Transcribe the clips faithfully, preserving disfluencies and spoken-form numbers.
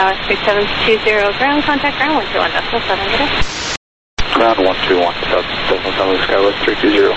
Dallas three seven two zero, ground contact ground one two one, decimal seven, get it? Ground one two one, decimal seven, Skywest three two zero.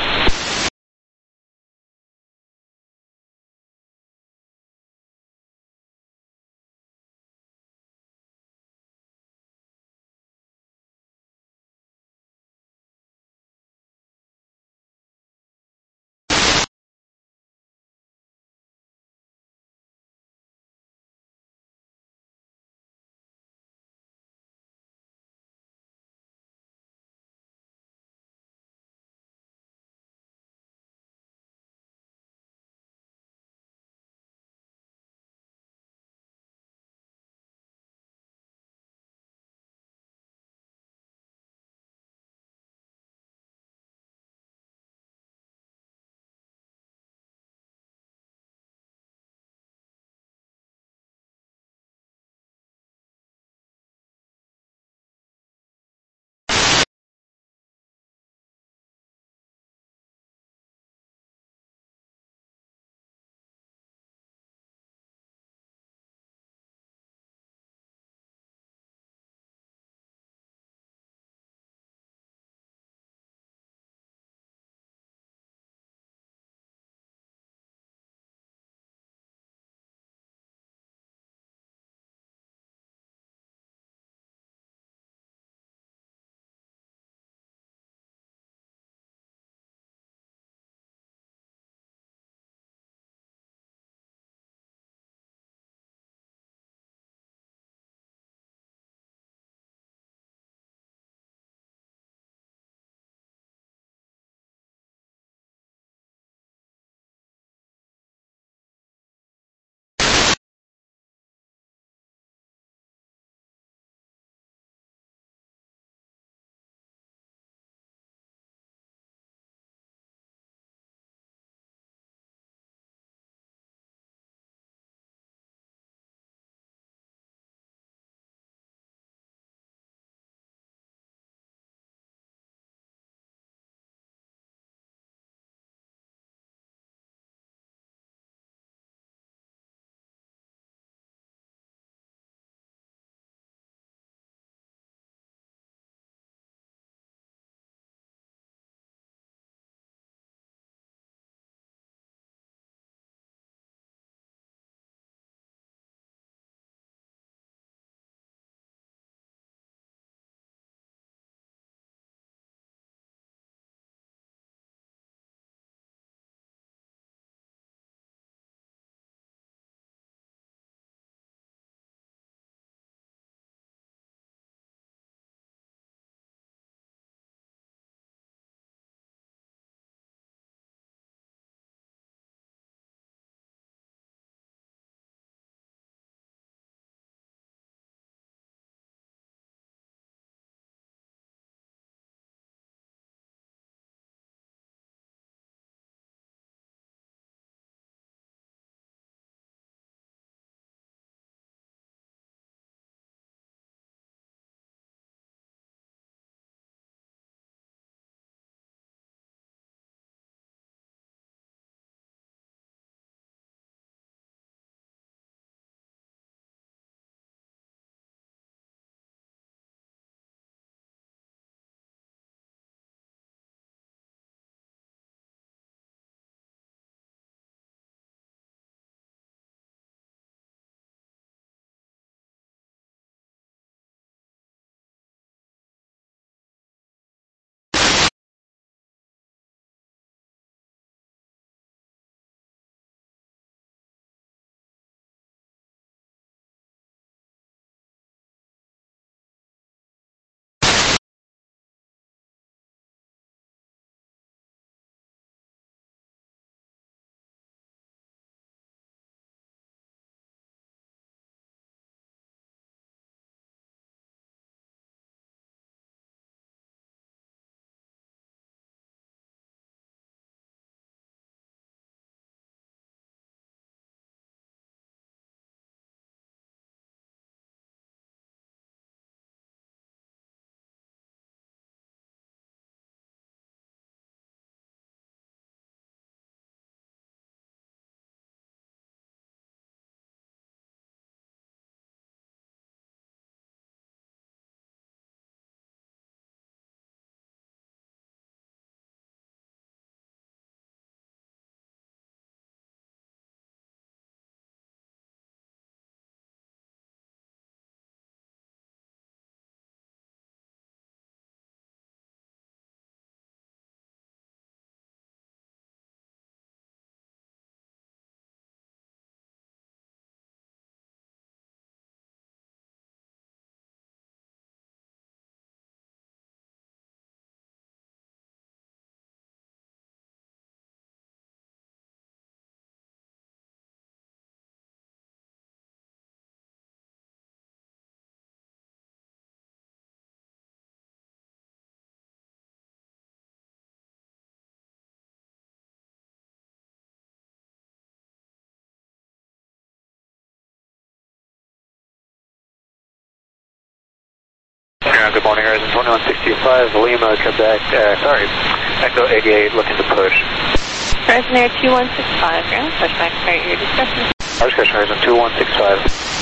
ground, good morning, Horizon twenty-one sixty-five, Lima, Quebec, uh, sorry, Echo eighty-eight, looking to push. Horizon Air two one six five, ground, push back, start your discretion. Our discretion, Horizon two one six five.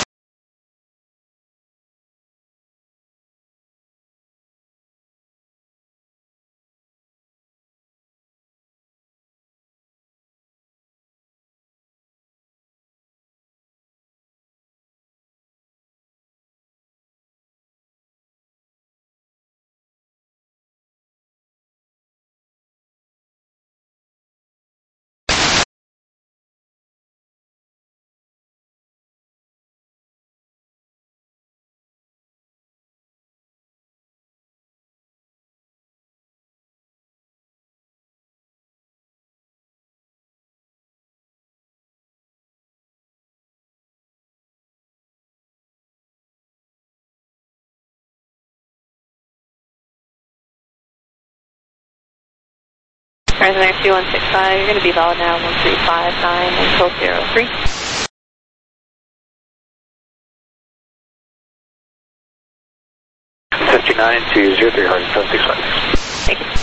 Horizon Air two one six five, you're going to be valid now, one three five nine until zero three. fifty-nine to zero three, Horizon seven six five. Thank you.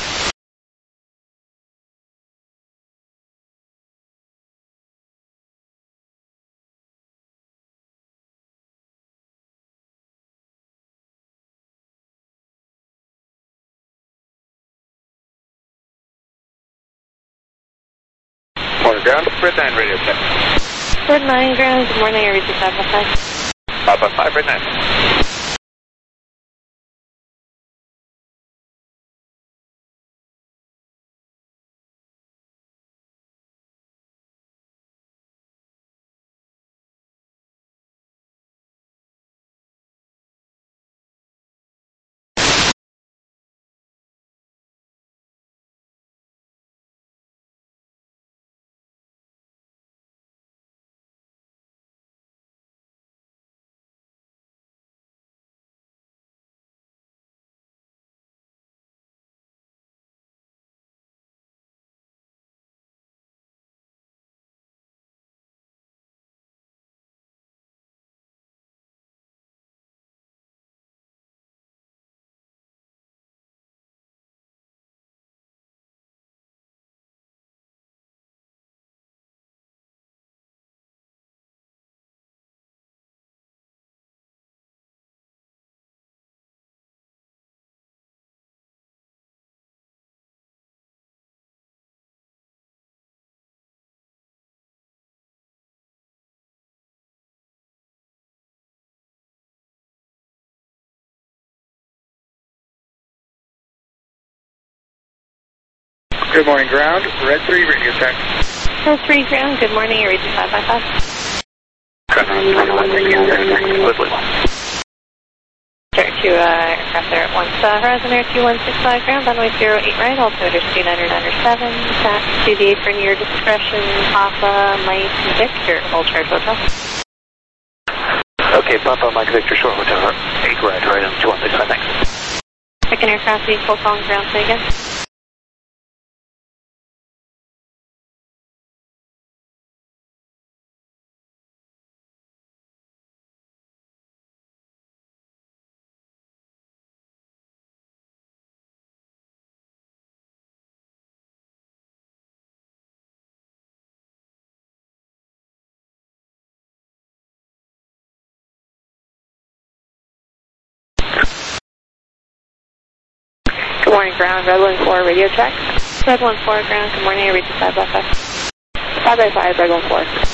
Morning, ground, Red nine, radio check. Red nine, ground, good morning, I read you five by five. five by five, Red nine. Good morning, ground, Red three, radio check. Red three, ground, good morning, I read you five by five. Start to uh, aircraft there at once. Uh, Horizon Air two one six five, ground, runway zero eight right, altimeter two nine nine seven, taxi to the apron, your discretion, Papa, Mike, Victor, hold charge hotel. Okay, Papa, Mike Victor, short hotel, eight right, Horizon two one six five, thanks. Second aircraft, please, full calling ground, say again. Good morning, ground, Red one four, radio check. Red one four, ground, good morning, I read you five by five. five by five, Red one four.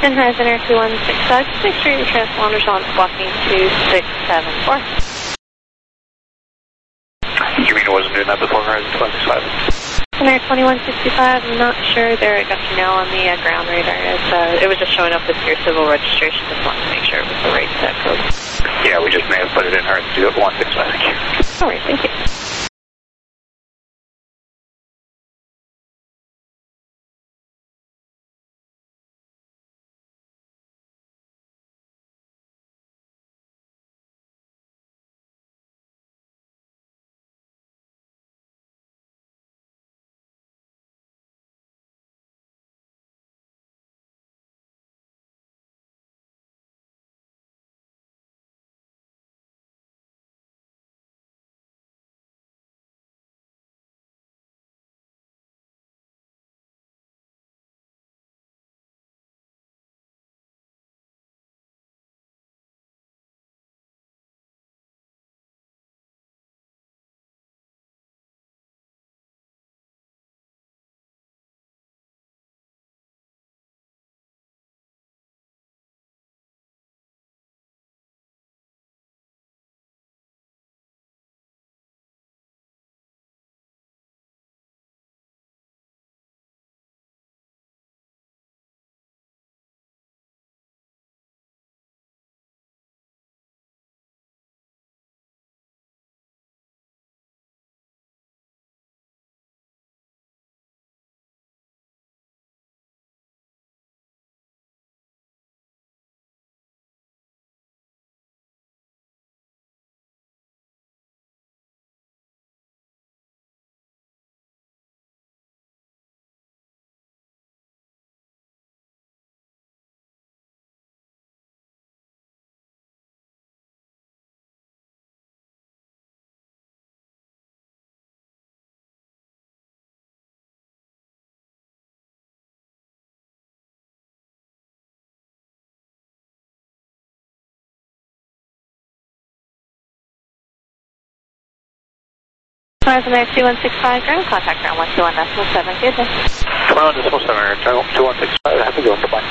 And Horizon Air two one six five, just make sure your transponder's on squawking two six seven four. You mean it wasn't doing that before Horizon two one six five? Horizon Air twenty-one sixty-five, I'm not sure there. I got you now on the uh, ground radar. It's, uh, it was just showing up with your civil registration. Just wanted to make sure it was the right set code. Yeah, we just may have put it in Horizon two one six five. Thank you. All right, thank you. Horizon Air two one six five, ground contact ground one two one decimal seven, good day. twenty-one decimal seven, two one six five, have to go, bye-bye.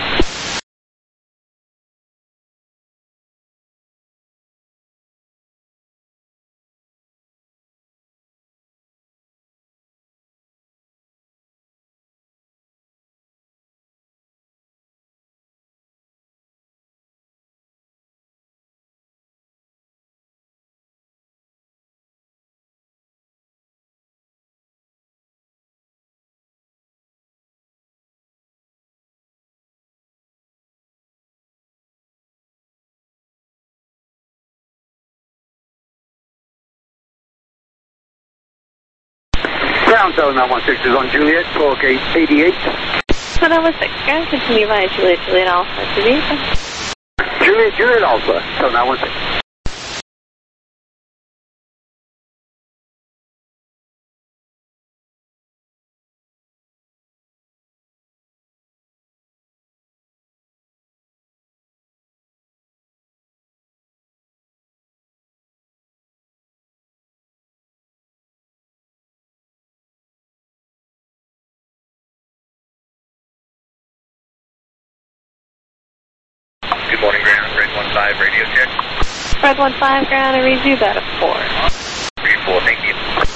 Ground zone nine one six is on Juliet, four gate eighty-eight. one one six, ground, continue via Juliet, Juliet Alpha to vehicle. Juliet, Juliet Alpha, zone nine one six. Good morning, ground, Red one five, radio check. Red one five, ground, I read you that at four. Read four, thank you.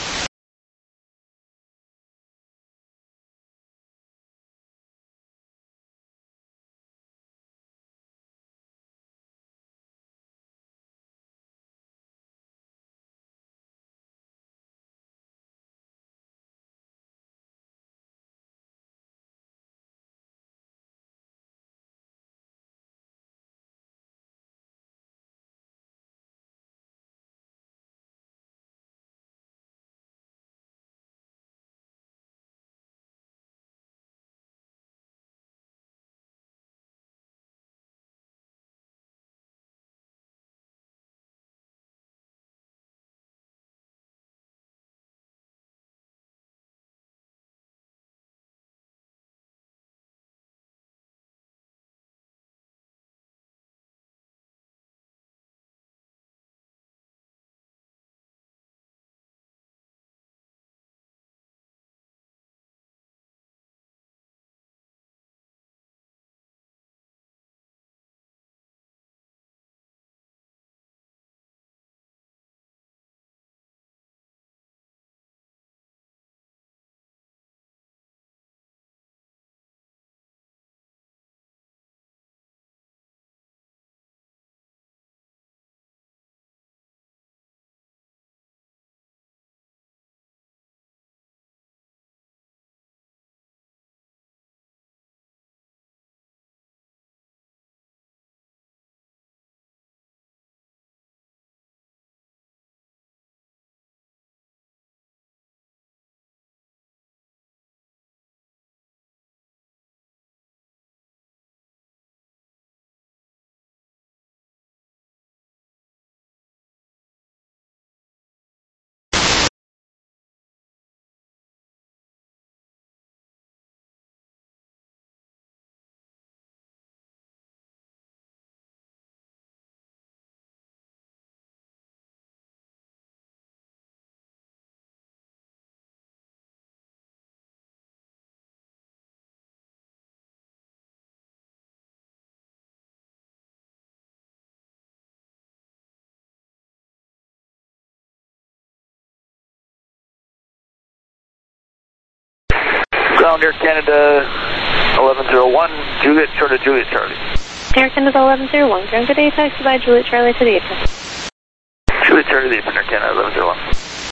Ground Air Canada eleven oh one, Juliet, Charlie, Juliet, Charlie. Air Canada eleven oh one, ground good day, taxi by Juliet Charlie to the apron. Juliet, Charlie, the apron, Air Canada eleven oh one.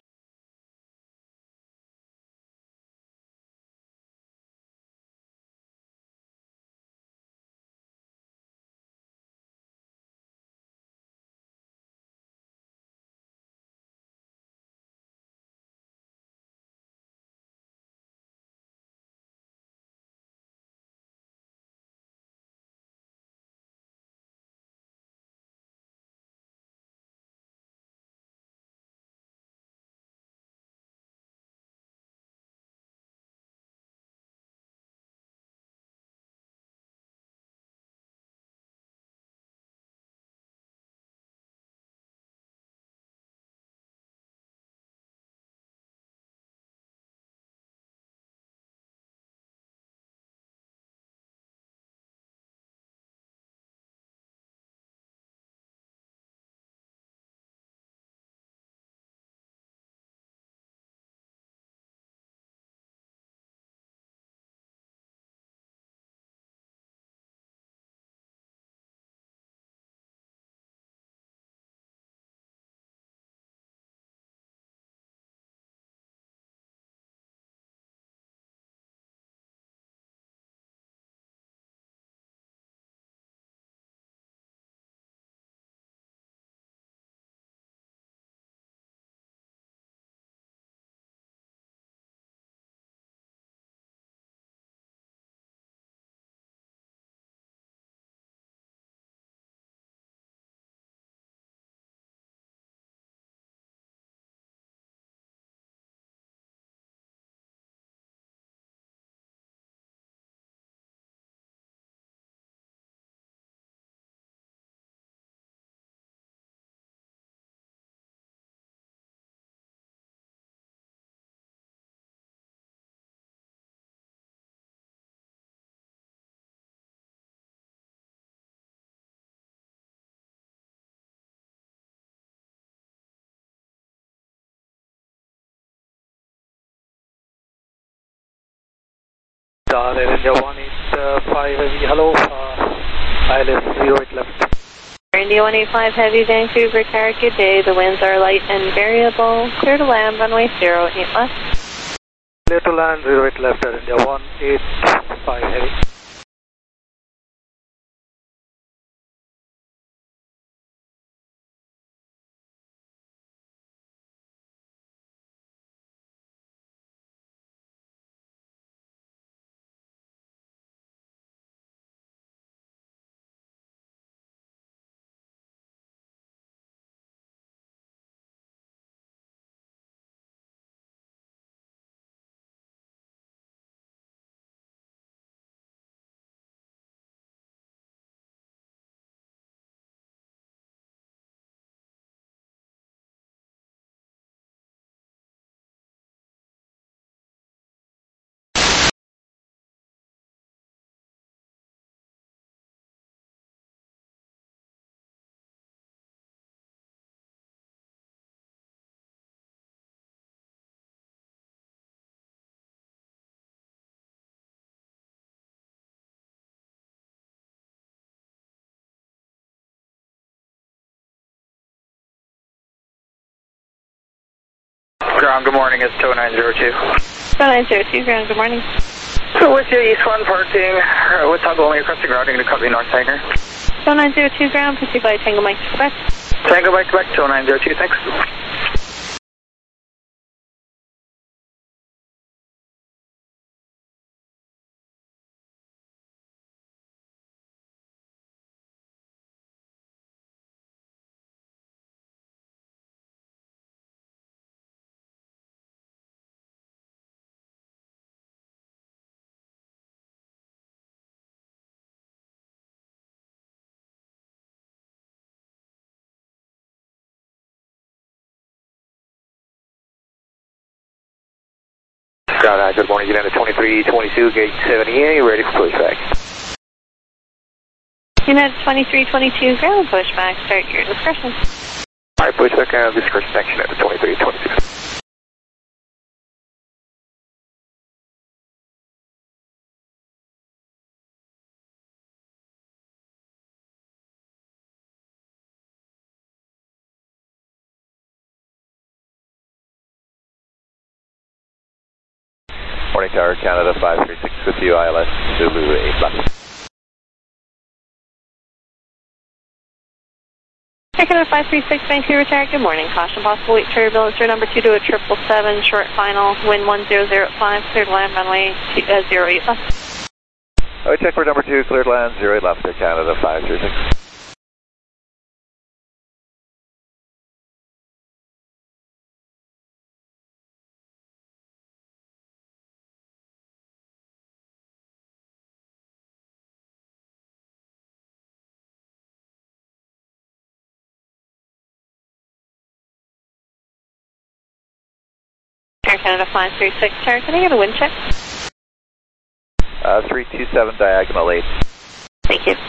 Air India one eight five Heavy, hello, uh, I live zero eight left. Air India one eight five Heavy, Vancouver, Car, good day. The winds are light and variable. Clear to land, runway zero eight left. Clear to land, zero eight left, Air India one eight five Heavy. Ground, good morning, it's two nine zero two. two nine zero two, ground, good morning. So with you, East one parting, uh, with Tango only requesting routing to Company North Tiger. two nine zero two, ground, proceed by Tango Mike to Quebec. Tango Mike Quebec, two nine zero two, thanks. Ground, uh, good morning, United twenty-three twenty-two, gate seventy-eight, ready for pushback. United twenty-three twenty-two, ground, pushback, start your discretion. Alright, pushback, uh, discretion action at the twenty-three twenty-two. Morning Tower, Canada five three six with you, I L S Zulu eight left. Canada five three six, Vancouver Tower, good morning. Caution, possible weak turbulence, through number two to a triple seven, short final, wind one zero zero five, cleared land, runway two, uh, zero eight left. Oh, check for number two, cleared land, zero eight left to Canada five three six. Air Canada five three six, Tower, can I get a wind check? Uh, three two seven diagonal eight. Thank you.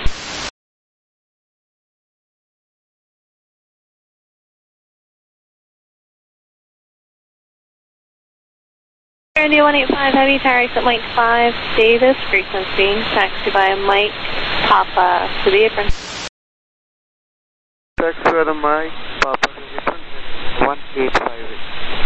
Air India one eight five, Heavy Tower, exit Mike five, Davis, frequency, taxi by Mike, Papa, to the apron. Taxi by the Mike, Papa, to the apron, one eight five eight.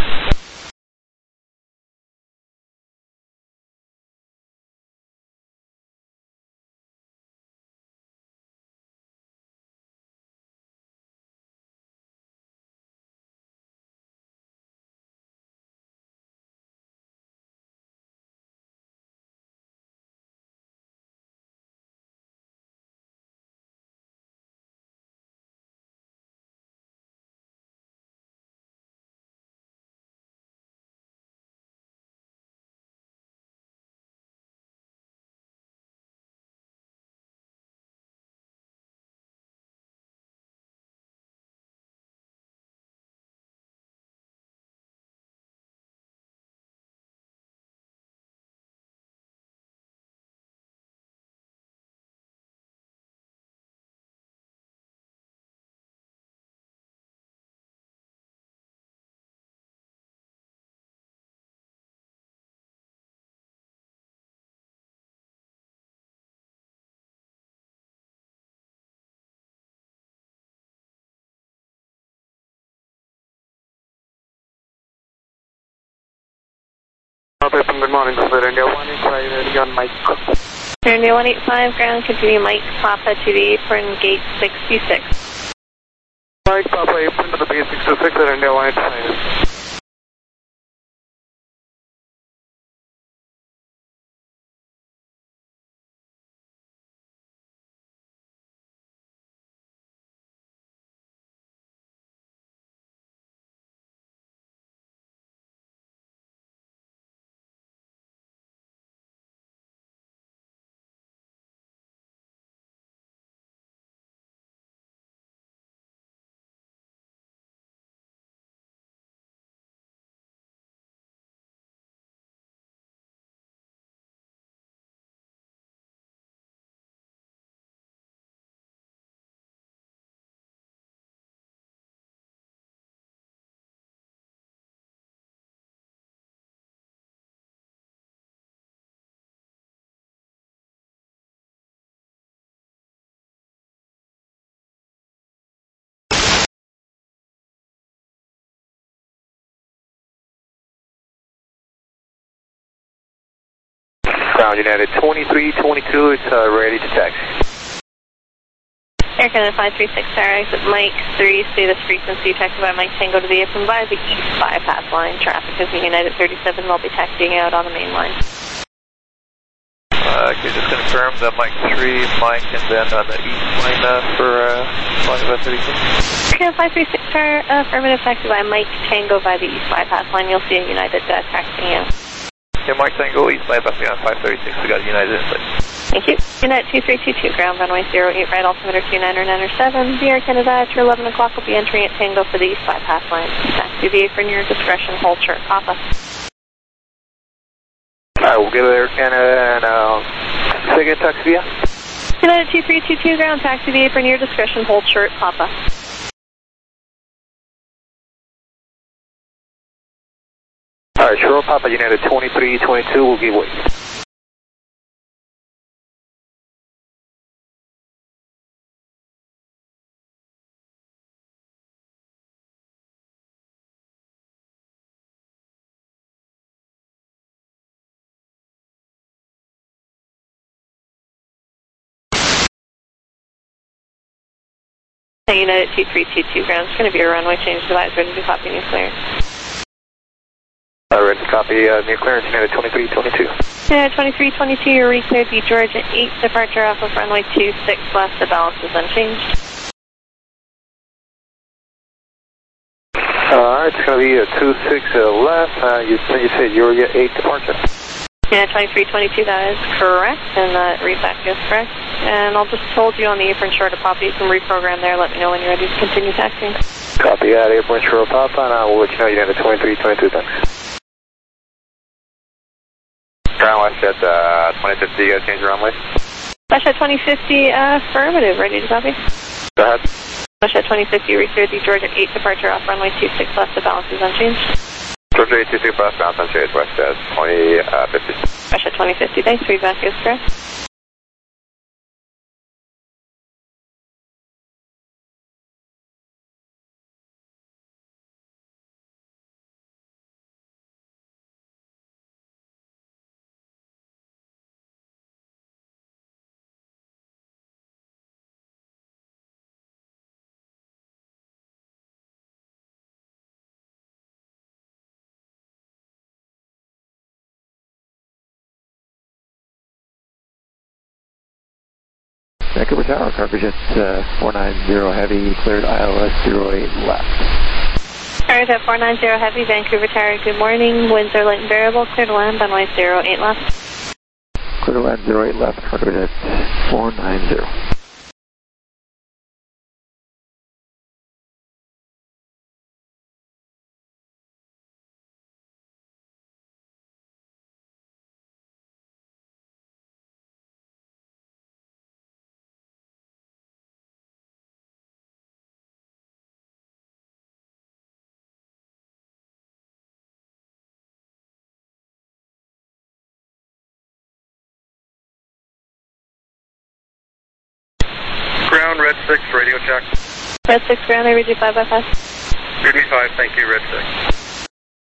Good morning, Air India one eight five, ready on Mike. Air India one eight five, ground, continue Mike, Papa, to the apron, gate sixty-six. Mike, Papa, apron to the base sixty-six, Air India one eight five. Ground United twenty-three twenty-two, it's uh, ready to taxi. Air Canada five three six, Tower, exit Mike three, status frequency, taxi by Mike Tango to the apron by the east bypass line. Traffic is United thirty-seven, will be taxiing out on the main line. Uh, can you just confirm the Mike three, Mike, and then on the east line uh, for uh, five thirty-six? Air Canada five three six, Tower, uh, affirmative, taxi by Mike Tango by the east bypass line. You'll see a United uh, taxiing out. Okay, Mike Tango, east bypass on five thirty-six, we got United in place. Thank you. United two three two two, ground runway zero eight right, altimeter two nine nine seven. The Air Canada after eleven o'clock will be entering at Tango for the east bypass line. Taxi the apron, your discretion, hold short, Papa. Alright, we'll get Air Canada and uh, second taxi via. United two three two two, ground, taxi the apron, your discretion, hold short, Papa. Alright, sure, Papa United twenty-three twenty-two, we'll give way. United two three two two ground. It's going to be a runway change device. Ready to copy new clearance. Uh, ready to copy uh, new clearance, United twenty-three twenty-two. United twenty-three twenty-two, you're recleared the Georgia eight, departure off of runway two six left, the balance is unchanged. Alright, it's going to be a two six uh, left. Uh, you, you said Georgia eight departure. Yeah, twenty-three twenty-two, that is correct, and that readback is correct. And I'll just hold you on the apron short of Papa. You can reprogram there. Let me know when you're ready to continue taxiing. Copy that, apron short of Papa, and I will let you know United twenty-three twenty-two, thanks. Ground Westjet uh, twenty fifty, uh, change runway. Westjet twenty fifty, uh, affirmative. Ready to copy? Go ahead. Westjet twenty fifty, recleared the Georgia eight, departure off runway two six left, the balance is unchanged. Georgia eight two six left, balance unchanged, Westjet twenty fifty. Westjet twenty fifty, thanks. Feedback is correct. Vancouver Tower, Cargojet uh, four nine zero Heavy, cleared I L S zero eight left. Cargojet four nine zero Heavy, Vancouver Tower, good morning. Winds are light and variable, clear to land, runway zero eight left. Clear to land zero eight left, Cargojet four nine zero. Ground, Red six, radio check. Red six ground, I read you five by five. Read me five, thank you, Red six.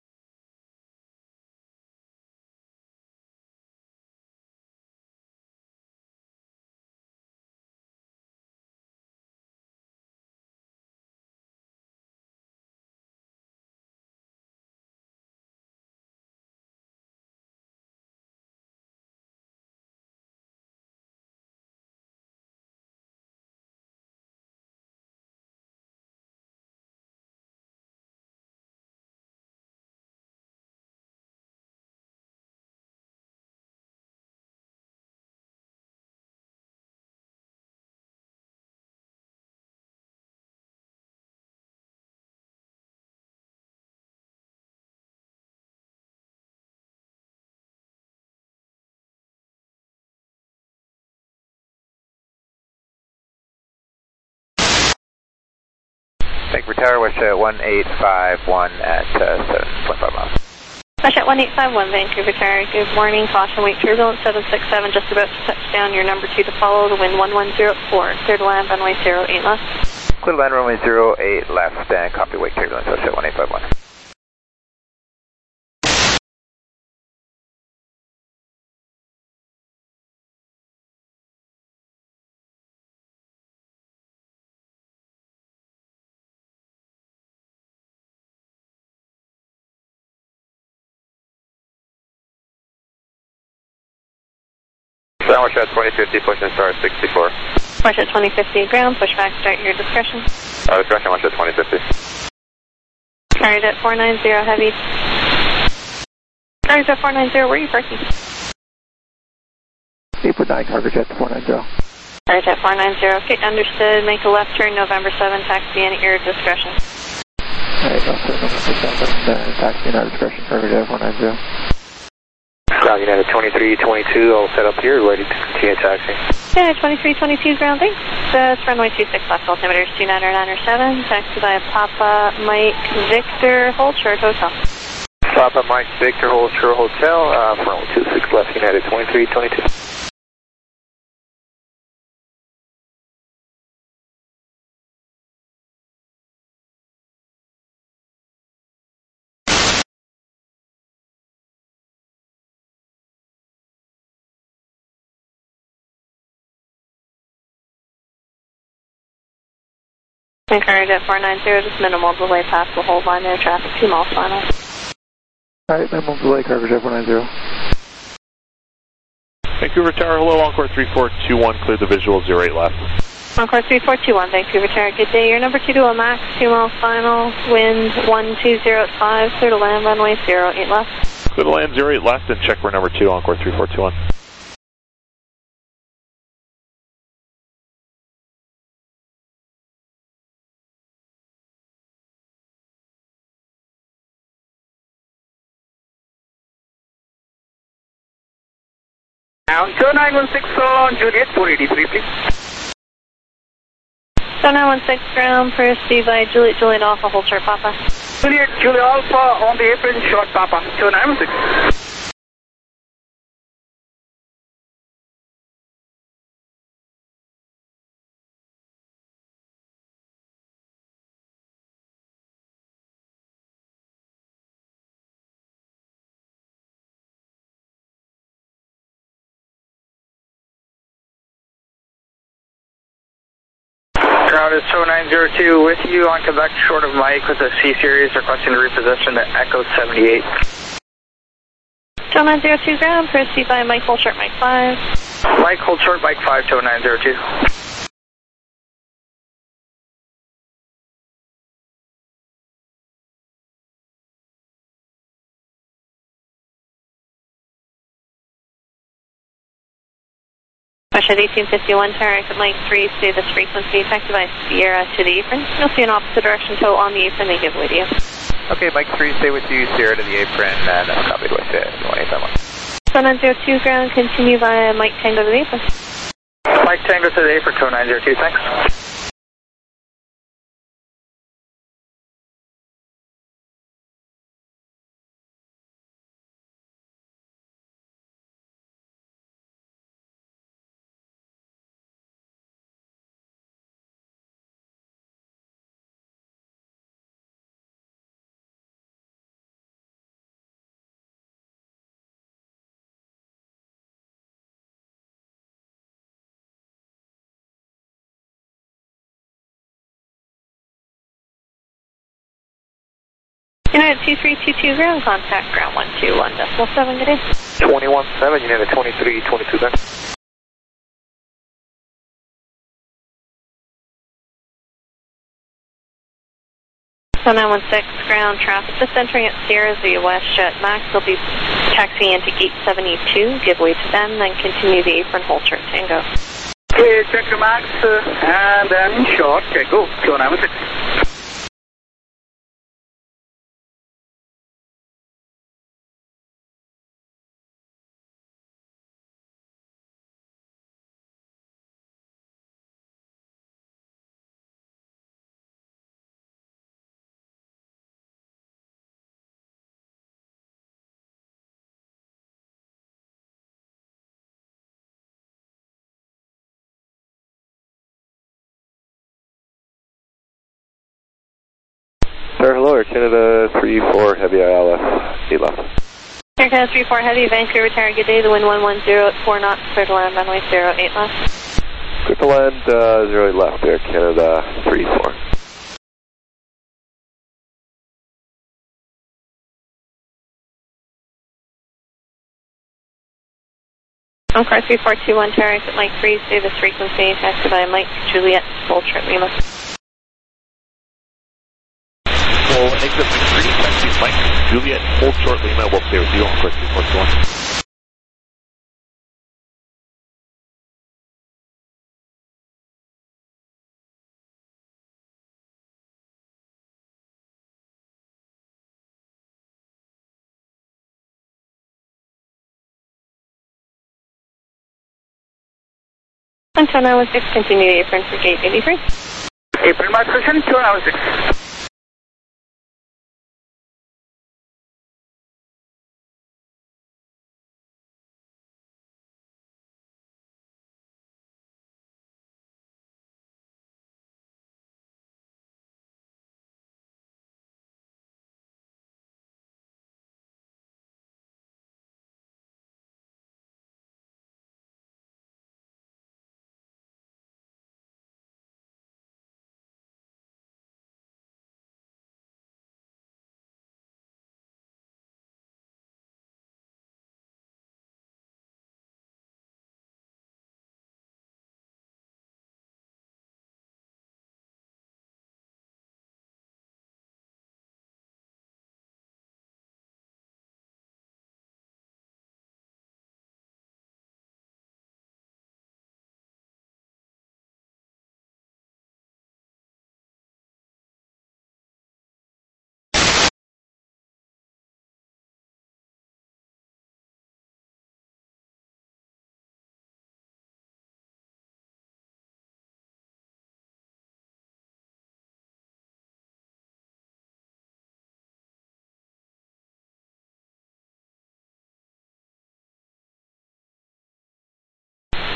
Vancouver Tower, Westjet one eight five one at uh, seven point five miles. Westjet one eight five one, Vancouver Tower, good morning. Caution, weight turbulence seven six seven, just about to touch down. Your number two to follow, the wind one one zero four. Clear to land, runway zero eight left. Clear to land, runway zero eight left, and copy weight turbulence, Westjet one eight five one. Ground Westjet twenty fifty, push and start sixty-four. Westjet twenty fifty, ground, push back, start your discretion. Uh, discretion, Westjet twenty fifty. Cargojet four nine zero Heavy. Cargojet four nine zero, where are you parking? eight foot nine, Cargojet four nine zero. Cargojet four nine zero, okay, understood. Make a left turn, November seventh, taxi in at your discretion. Alright, left turn, November seventh, uh, taxi in our discretion, Cargojet four nine zero. Ground United twenty-three twenty-two, all set up here, ready to continue taxiing. Yeah, twenty-three twenty-two ground, thanks. Uh, it's runway two six left, altimeter is two nine nine seven, taxi by Papa Mike Victor, hold short hotel. Papa Mike Victor, hold short hotel, uh, runway two six left, United twenty-three twenty-two. Encourage at four nine zero, just minimal delay past the hold line there, traffic two miles final. Alright, minimal delay, coverage at four nine zero. Vancouver Tower, hello, Encore three four two one, clear the visual, zero eight left. Encore three four two one, Vancouver Tower, good day. Your number two to a max, two miles final, wind one two zero five, clear to land runway zero eight left. Clear to land zero eight left and check for number two, Encore three four two one. Now, two nine one six on Juliet four eighty-three, please. So nine one six ground, proceed by Juliet, Juliet Alpha, hold short Papa. Juliet, Juliet Alpha on the apron, short Papa, two nine one six. Ground is two nine zero two with you on Quebec, short of Mike with a C series requesting to reposition to Echo seventy-eight. two nine zero two ground, proceed by Mike, hold short Mike five. Mike, hold short, Mike five, two nine zero two. Push at eighteen fifty-one, tower exit Mike three, stay this frequency, taxi by Sierra to the apron. You'll see an opposite direction tow on the apron, they give way to you. Okay, Mike three, stay with you, Sierra to the apron, and uh, copied with it, one eight seven one. two nine zero two ground, continue via Mike Tango to the apron. Mike Tango to the apron, two nine zero two, thanks. United two three two two ground, contact ground one two one decimal seven, good day. twenty-one seven, United twenty-three twenty-two there. So nine one six ground traffic, just entering at Sierra via WestJet Max, they'll be taxiing into gate seventy-two, give way to them, then continue the apron, hold short Tango. Okay, check your max, uh, and then short, okay, go, two nine one six. Sir, hello, Air Canada three four Heavy I L S, eight left. Air Canada three four Heavy, Vancouver Tower, good day, the wind one one zero at four knots, clear to land runway zero eight left. Clear to land, uh, zero eight left, Air Canada three four. Encore three four two one, tower exit Mike three, stay this frequency, taxi by Mike, Juliet, hold short Lima. We'll exit Mike three, taxi Mike, Juliet, hold short Lima, we'll stay with you, Encore three four two one. And two nine one six, continue the apron for gate eighty-three. Apron mark position, two nine one six.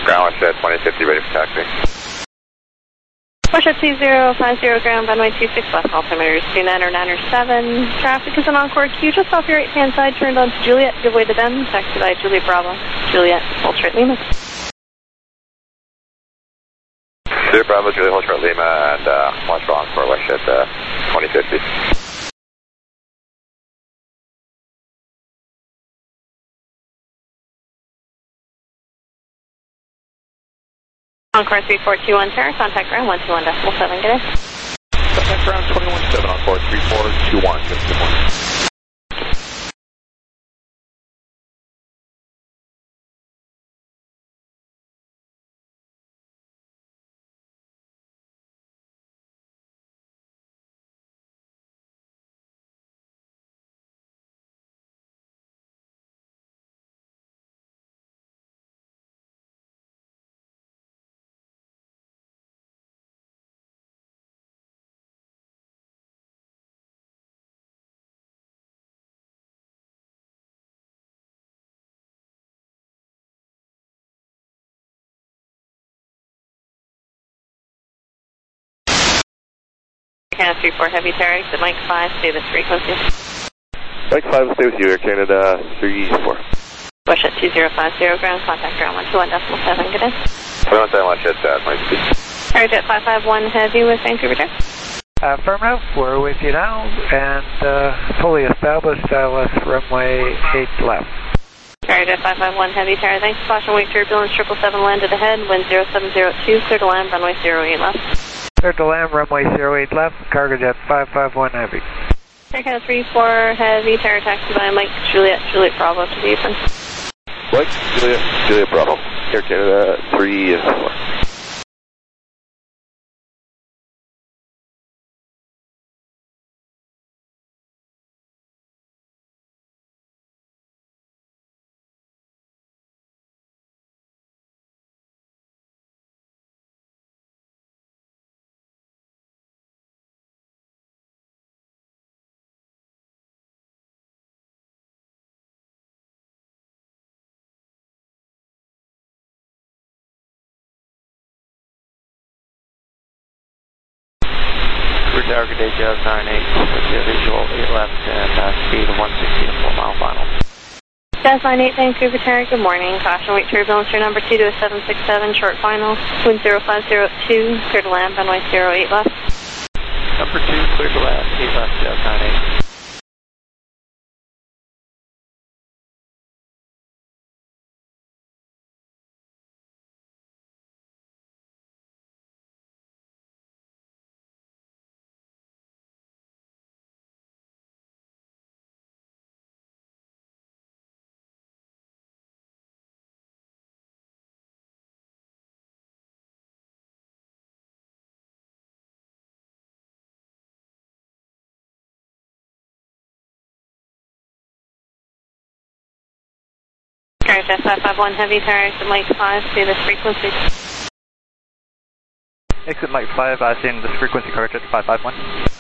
Ground at twenty fifty, ready for taxi. Russia two zero five zero, ground runway two six left, altimeter two nine or nine or seven. Traffic is an encore queue just off your right hand side, turned on to Juliet, give way to them, taxi by Juliet Bravo, Juliet, hold short Lima. Juliet Bravo, Juliet, hold short Lima, and uh, watch for encore West at uh, twenty fifty. Encore three four two one, Terra, contact ground one two one decimal seven, good day. Contact ground twenty-one seven, encore three four two one, good morning. Canada three four Heavy Terra, exit Mike five, stay this frequency. Mike five will stay with you, Air Canada three four. Russia two zero five zero, ground, contact ground one two one decimal seven, good day. twenty-one seven, watch at uh, twenty fifty. Airjet five five one Heavy with Vancouver Terra. Affirmative, we're with you now, and uh, fully established, L S runway eight left. Airjet five five one Heavy Terra, thanks. Caution wake turbulence, triple seven landed ahead, wind zero seven zero two, clear to land, runway zero eight left. Clear to land, runway zero eight left, cargo jet five five one Heavy. Air Canada three four Heavy Terra, taxi by Mike Juliet, Juliet Bravo to the apron. Mike, Juliet, Juliet Bravo, Air Canada three four. Tower, good day, Jazz nine eight, with your visual eight left and uh, speed of one sixty to four mile final. Jazz nine eight, Vancouver Terra, good morning. Caution wake turbulence, your number two to a seven six seven, short final, wind zero five zero two, clear to land, runway zero eight left. Number two, clear to land, eight left, Jazz nine eight. Airjet five five one Heavy Terra, exit Mike five, stay this frequency. Exit Mike five, uh, stay in this frequency, cargo jet five five one.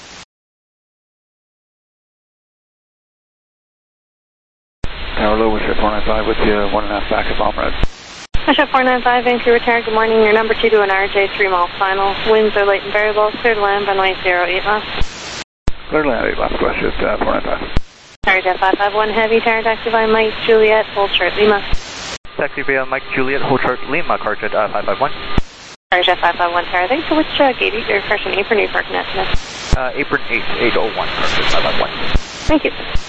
Tower low, Wisher four nine five with you, one and a half back at bomb red. Wisher four nine five, Vancouver Terra, good morning. Your number two to an R J, three mile final. Winds are light and variable, clear to land, runway zero eight left. Clear to land, eight left, West at uh, four nine five. Airjet five five one Heavy Terra, taxi by Mike Juliet, hold short Lima. Taxi via Mike Juliet, hold short Lima, cargo jet uh, five five one. Airjet five five one Terra, thanks. So which uh, gate is your person apron are you parking at today? Uh, apron eight eight oh one, cargo jet five five one. Thank you.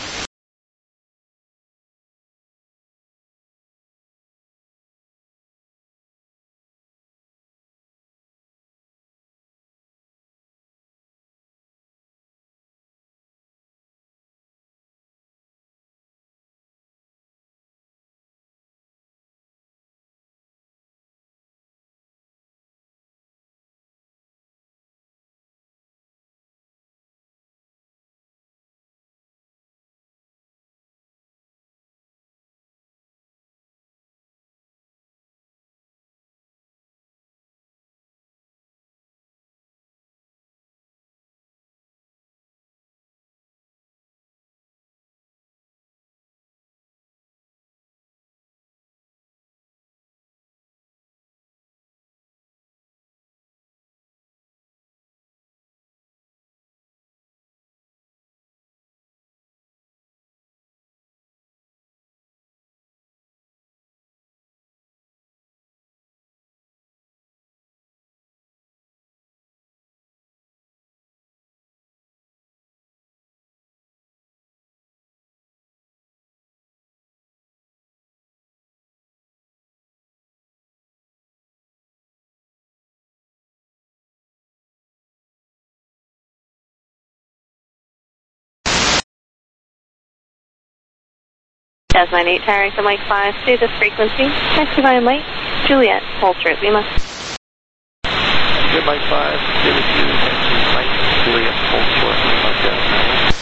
Des nine eight, Tarek to Mike five, stay this frequency, taxi by Mike, Juliet, hold short Lima. Good Mike five, stay with you, taxi Mike, Juliet, hold short Lima, Des nine.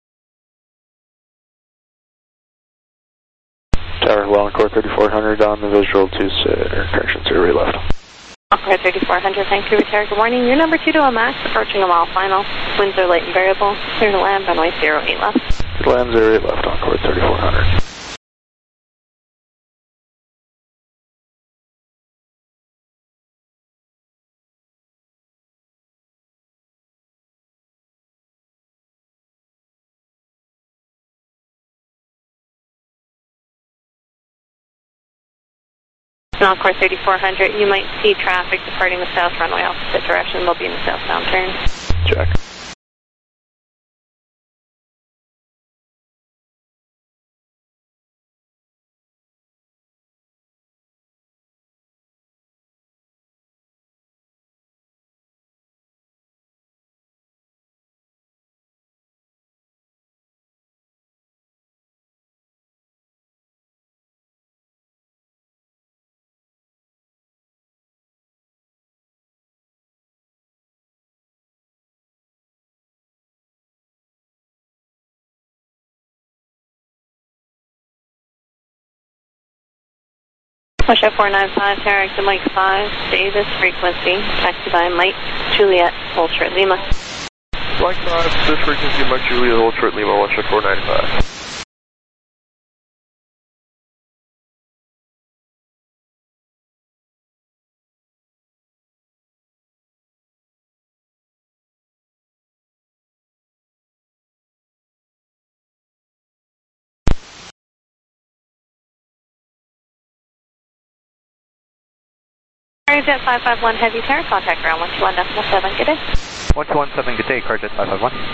Tower, well, Encore thirty-four hundred on the visual to uh, correction zero eight left. Encore thirty-four hundred, Vancouver Tower, good morning. You're number two to a max, approaching a mile final. Winds are light and variable. Clear to land, runway zero eight left. To land zero eight left, Encore thirty-four hundred. Encore thirty-four hundred, you might see traffic departing the south runway opposite direction. They'll be in the southbound turn. Check. Push up four nine five, Tarek to Mike five, stay this frequency, taxi by Mike, Juliet, hold short Lima. Mike five, this frequency, Mike Juliet, hold short Lima, one check four nine five. Jet five five one Heavy Tower, contact ground one two one decimal seven, good day. one two one seven, good day, Carjet five five one.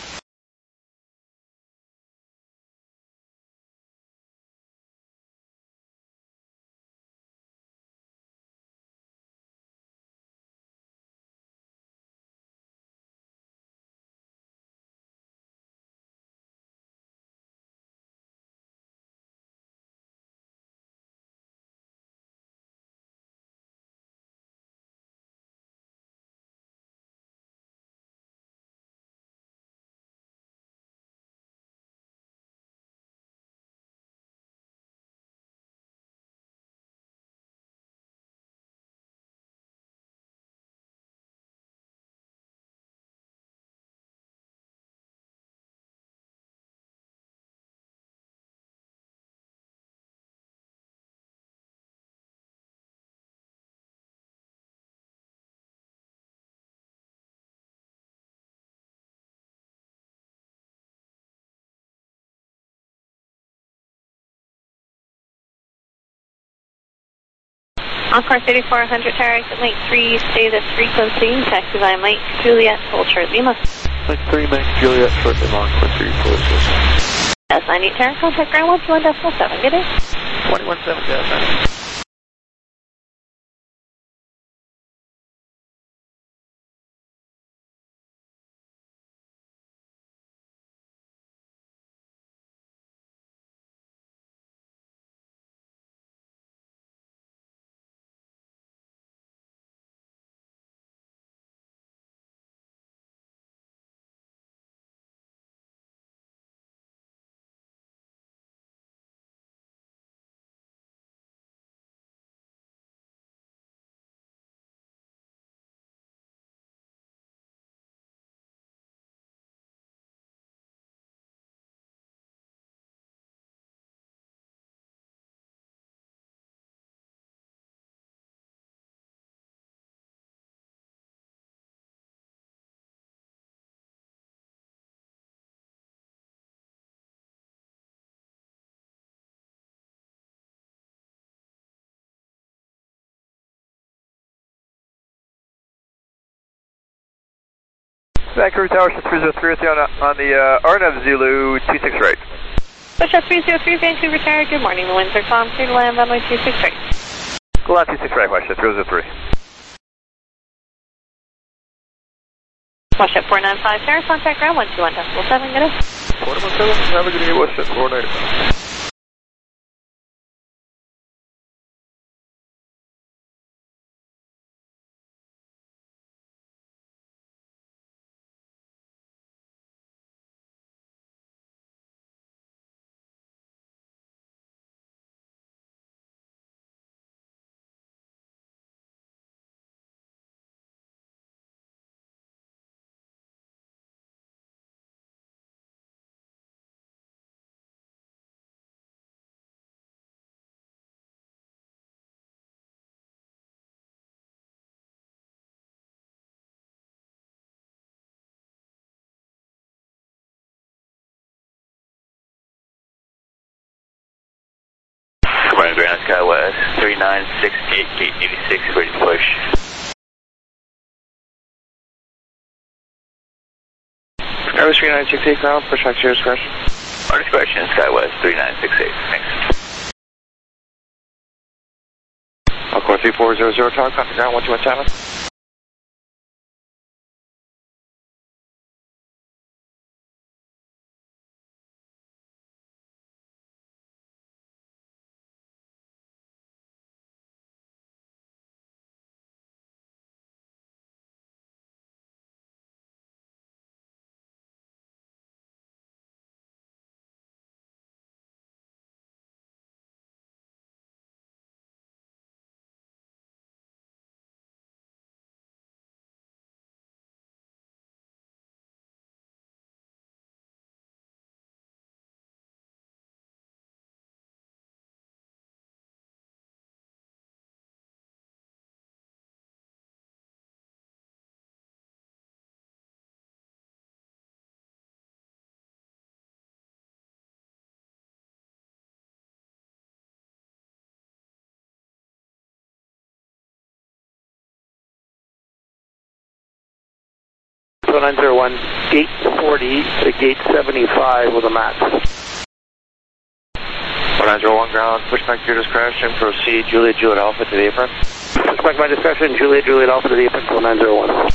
Encore thirty-four hundred, Tarek to Mike three, stay this frequency, taxi by Mike, Juliet, hold short Lima. Mike three, Mike Juliet, short Lima, Encore three four six. Des nine eight, Tarek, contact ground one two one decimal seven, good day. one one seven, Des nine. Vancouver Tower, three zero three on, on the uh, R N F Zulu two six right. Push up three zero three, Vancouver Tower, good morning. The winds are calm, clear to land, runway two six right. Go land two six right, watch that, three zero three. Watch at four nine five, Tower, contact ground one two one decimal seven, good day. four one seven, have a good day, West at four nine five. ground SkyWest, three nine six eight, gate eighty-six, ready to push. SkyWest three nine six eight ground, push back to your discretion. Our discretion, SkyWest three nine six eight, thanks. Alcor three four zero zero, tower, contact ground one two one seven. nine zero one, gate forty to gate seventy-five with a max. one nine zero one ground, push back to your discretion, proceed Juliet Juliet Alpha to the apron. Push back my discretion, Juliet Juliet Alpha to the apron, one nine zero one.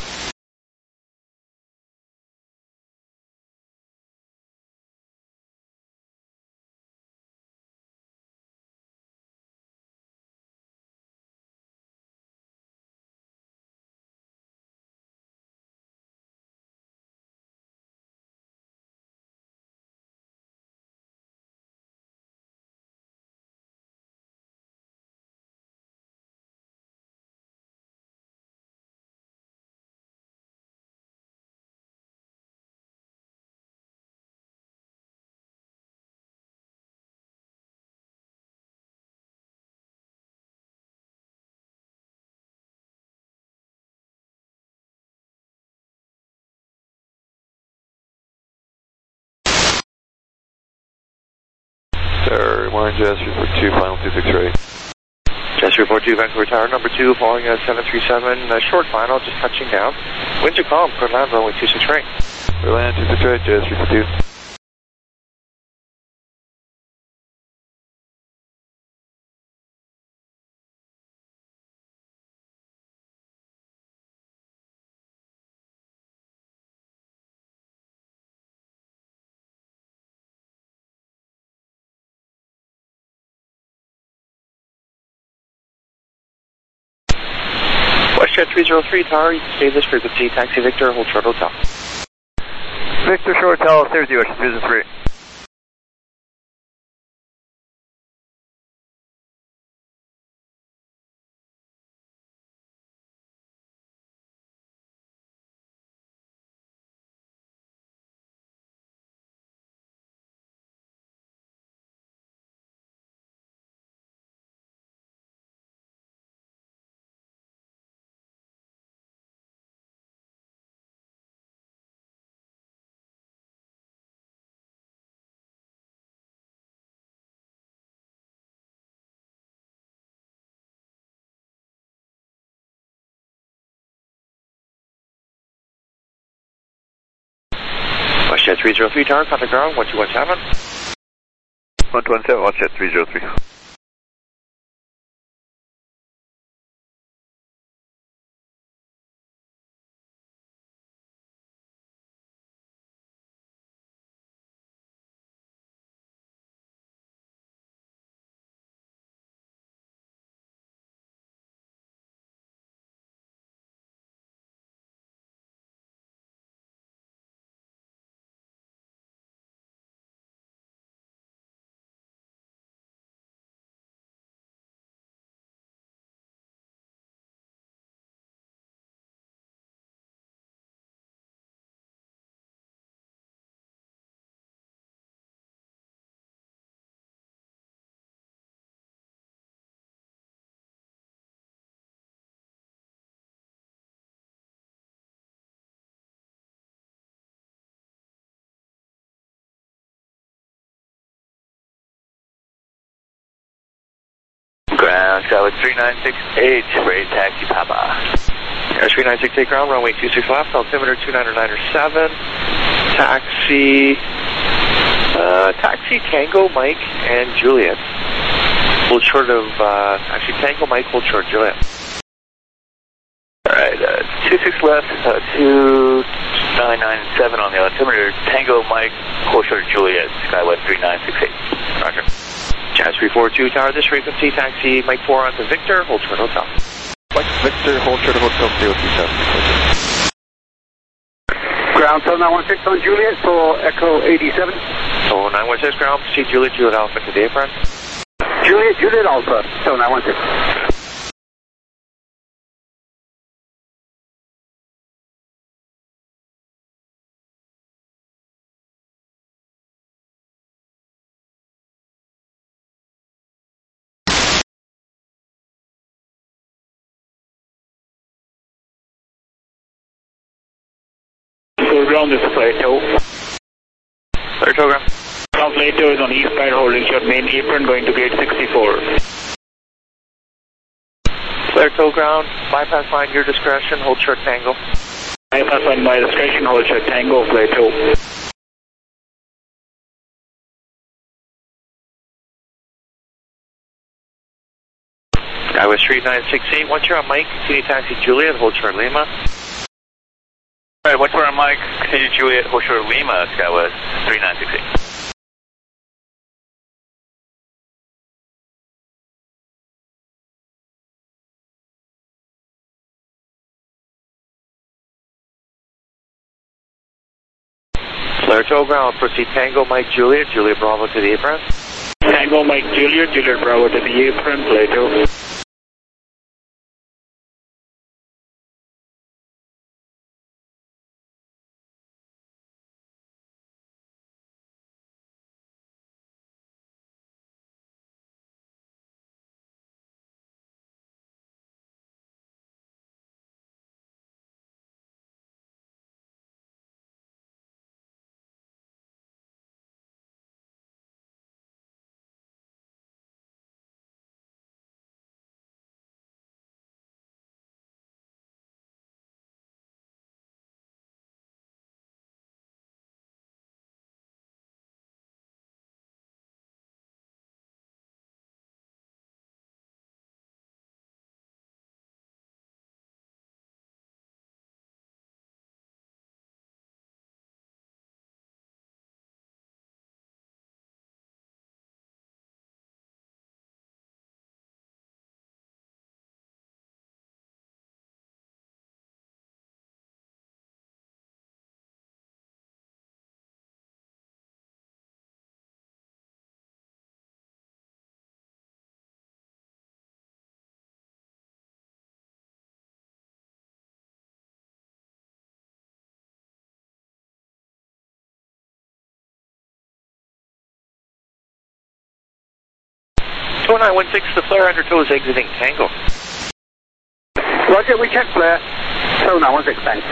Sir, one Jazz three four two, final two six ready. Jazz three four two, Vancouver Tower, number two, following a seven three seven, uh, short final, just touching down. Winds are calm, clear land, runway two six right. Clear land two six right, Jazz three four two. WestJet three zero three, Tower, you can save this frequency, taxi Victor, hold short hotel. Victor Short Hotel, zero zero three zero three. WestJet three zero three, Tower, contact ground one two one seven. one two one seven, WestJet three zero three. Skyway three nine six eight, ready taxi Papa. Air three nine six eight ground, runway two six left, altimeter two nine nine seven, taxi, uh, taxi Tango, Mike, and Juliet. Hold short of, uh, actually Tango, Mike, hold short, Juliet. Alright, uh, two six left, uh, two nine nine seven on the altimeter, Tango, Mike, hold short Juliet, Skyway three nine six eight. Roger. Jazz three four two, tower this frequency, taxi Mike four onto Victor, hold short hotel. Mike Victor, hold short of hotel zero two seven. Ground seven nine one six on Juliet for Echo eighty-seven. So nine one six ground, proceed Juliet, Juliet Alpha to the apron. Juliet, Juliet Alpha, seven nine one six. Ground, this is Plateau. Plateau ground. Ground Plateau is on east side holding short main apron going to gate sixty-four. Plateau ground, bypass line your discretion, hold short Tango. Bypass line by discretion, hold short Tango, Plateau. Skyway three nine six eight, once you're on Mike, continue taxi Juliet, hold short Lima. Alright, once we're on Mike, continue Juliet, hold short Lima, Skyway three nine six eight. Plateau ground, proceed Tango, Mike, Juliet, Juliet Bravo to the apron. Tango, Mike, Juliet, Juliet Bravo to the apron, Plateau. two nine one six, the flare undertow is exiting Tango. Roger, we check flare. seven nine one six, thanks.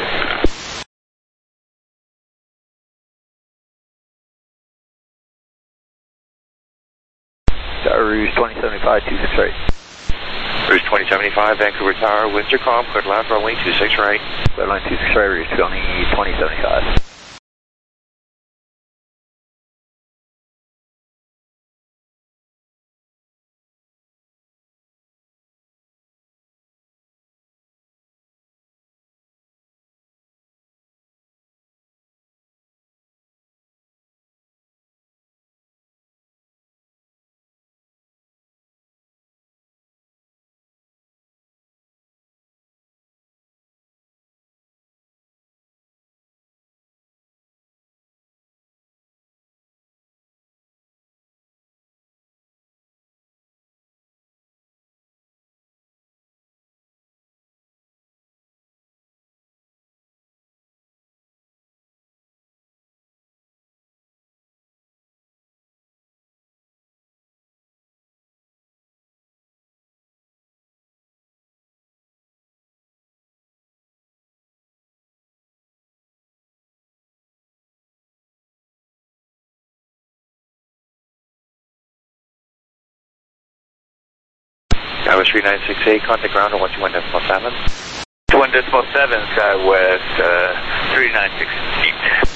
Tower Rouge twenty seventy-five, two six right. Rouge twenty seventy-five, Vancouver Tower, Wintercom, cleared left, runway two six right. Clear line two six right, Rouge twenty seventy-five. SkyWest three nine six eight, contact ground on one two one decimal seven. one decimal seven, SkyWest uh, three nine six eight.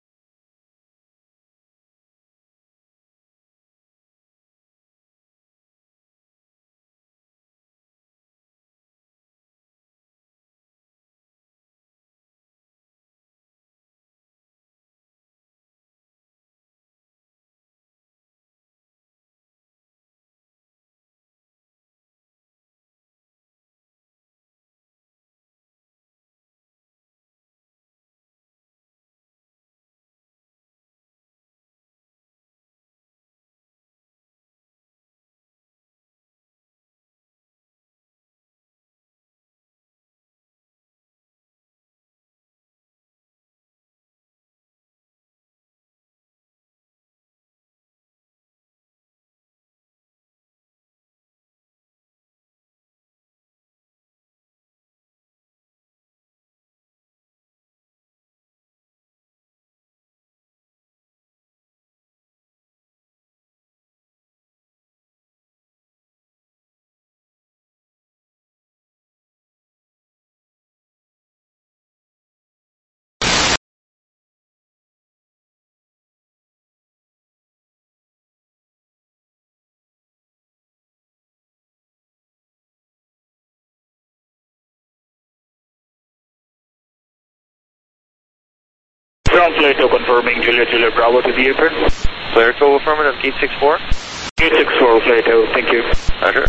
Ground Plato confirming Juliet Juliet Bravo to the apron. Plato affirmative, gate six four. Gate six four, Plato, thank you. Roger.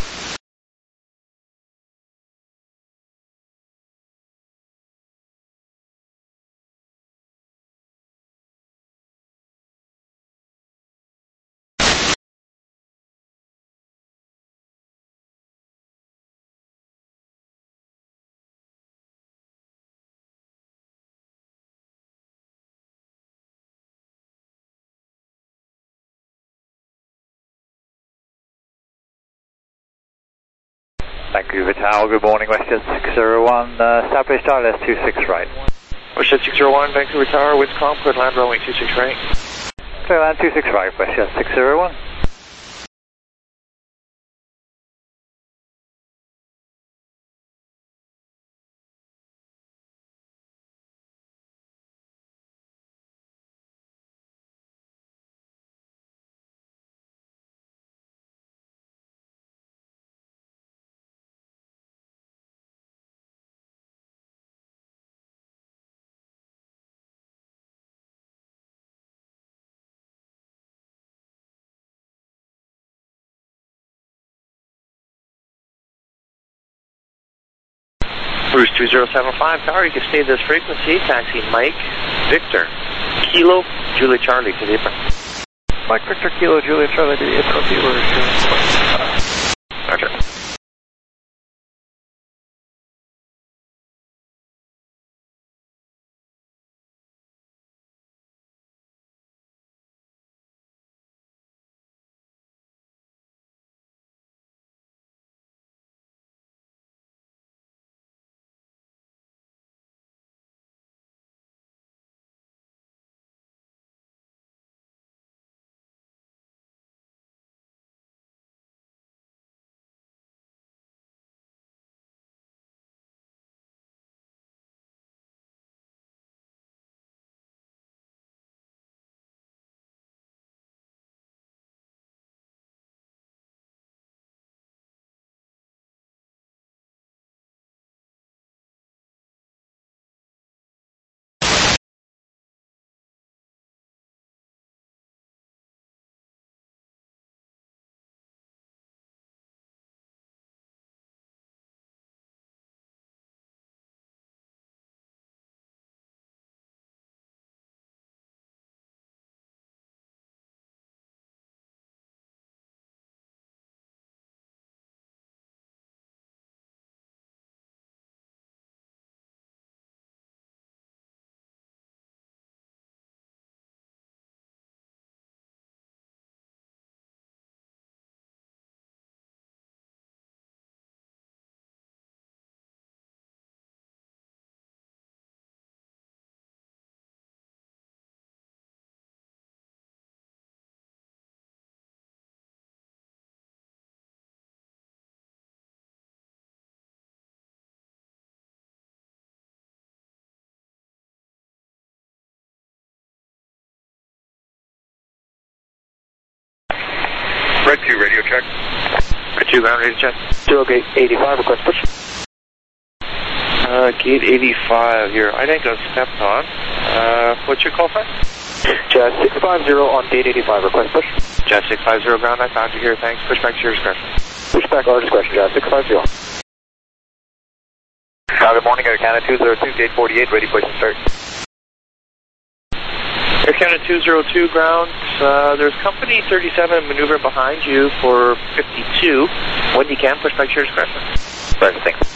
Thank you, Vital. Good morning, Westjet six zero one, uh, Southwest I L S two six right. Westjet six zero one, Vancouver Tower, Wiscom, cleared land runway two six right. Clear land two six right, Westjet six zero one. Bruce two zero seven five, Tower, you can stay this frequency, taxi Mike, Victor, Kilo, Julie Charlie to the apron. Mike Victor Kilo Juliet Charlie to the apron. Roger. check. two ground, ready to check. Zero gate eighty-five, request push. Uh, gate eighty-five, your I think I've stepped on. Uh, what's your call sign? Jazz six five zero on gate eighty-five, request push. Jazz six five zero ground, I found you here, thanks. Push back to your discretion. Push back our discretion, Jazz six five zero. Uh, good morning, Air Canada two zero two, gate forty-eight, ready push and start. Air Canada two zero two ground, uh, there's company thirty-seven maneuvering behind you for fifty-two. When you can, push back to your discretion. Right, thanks.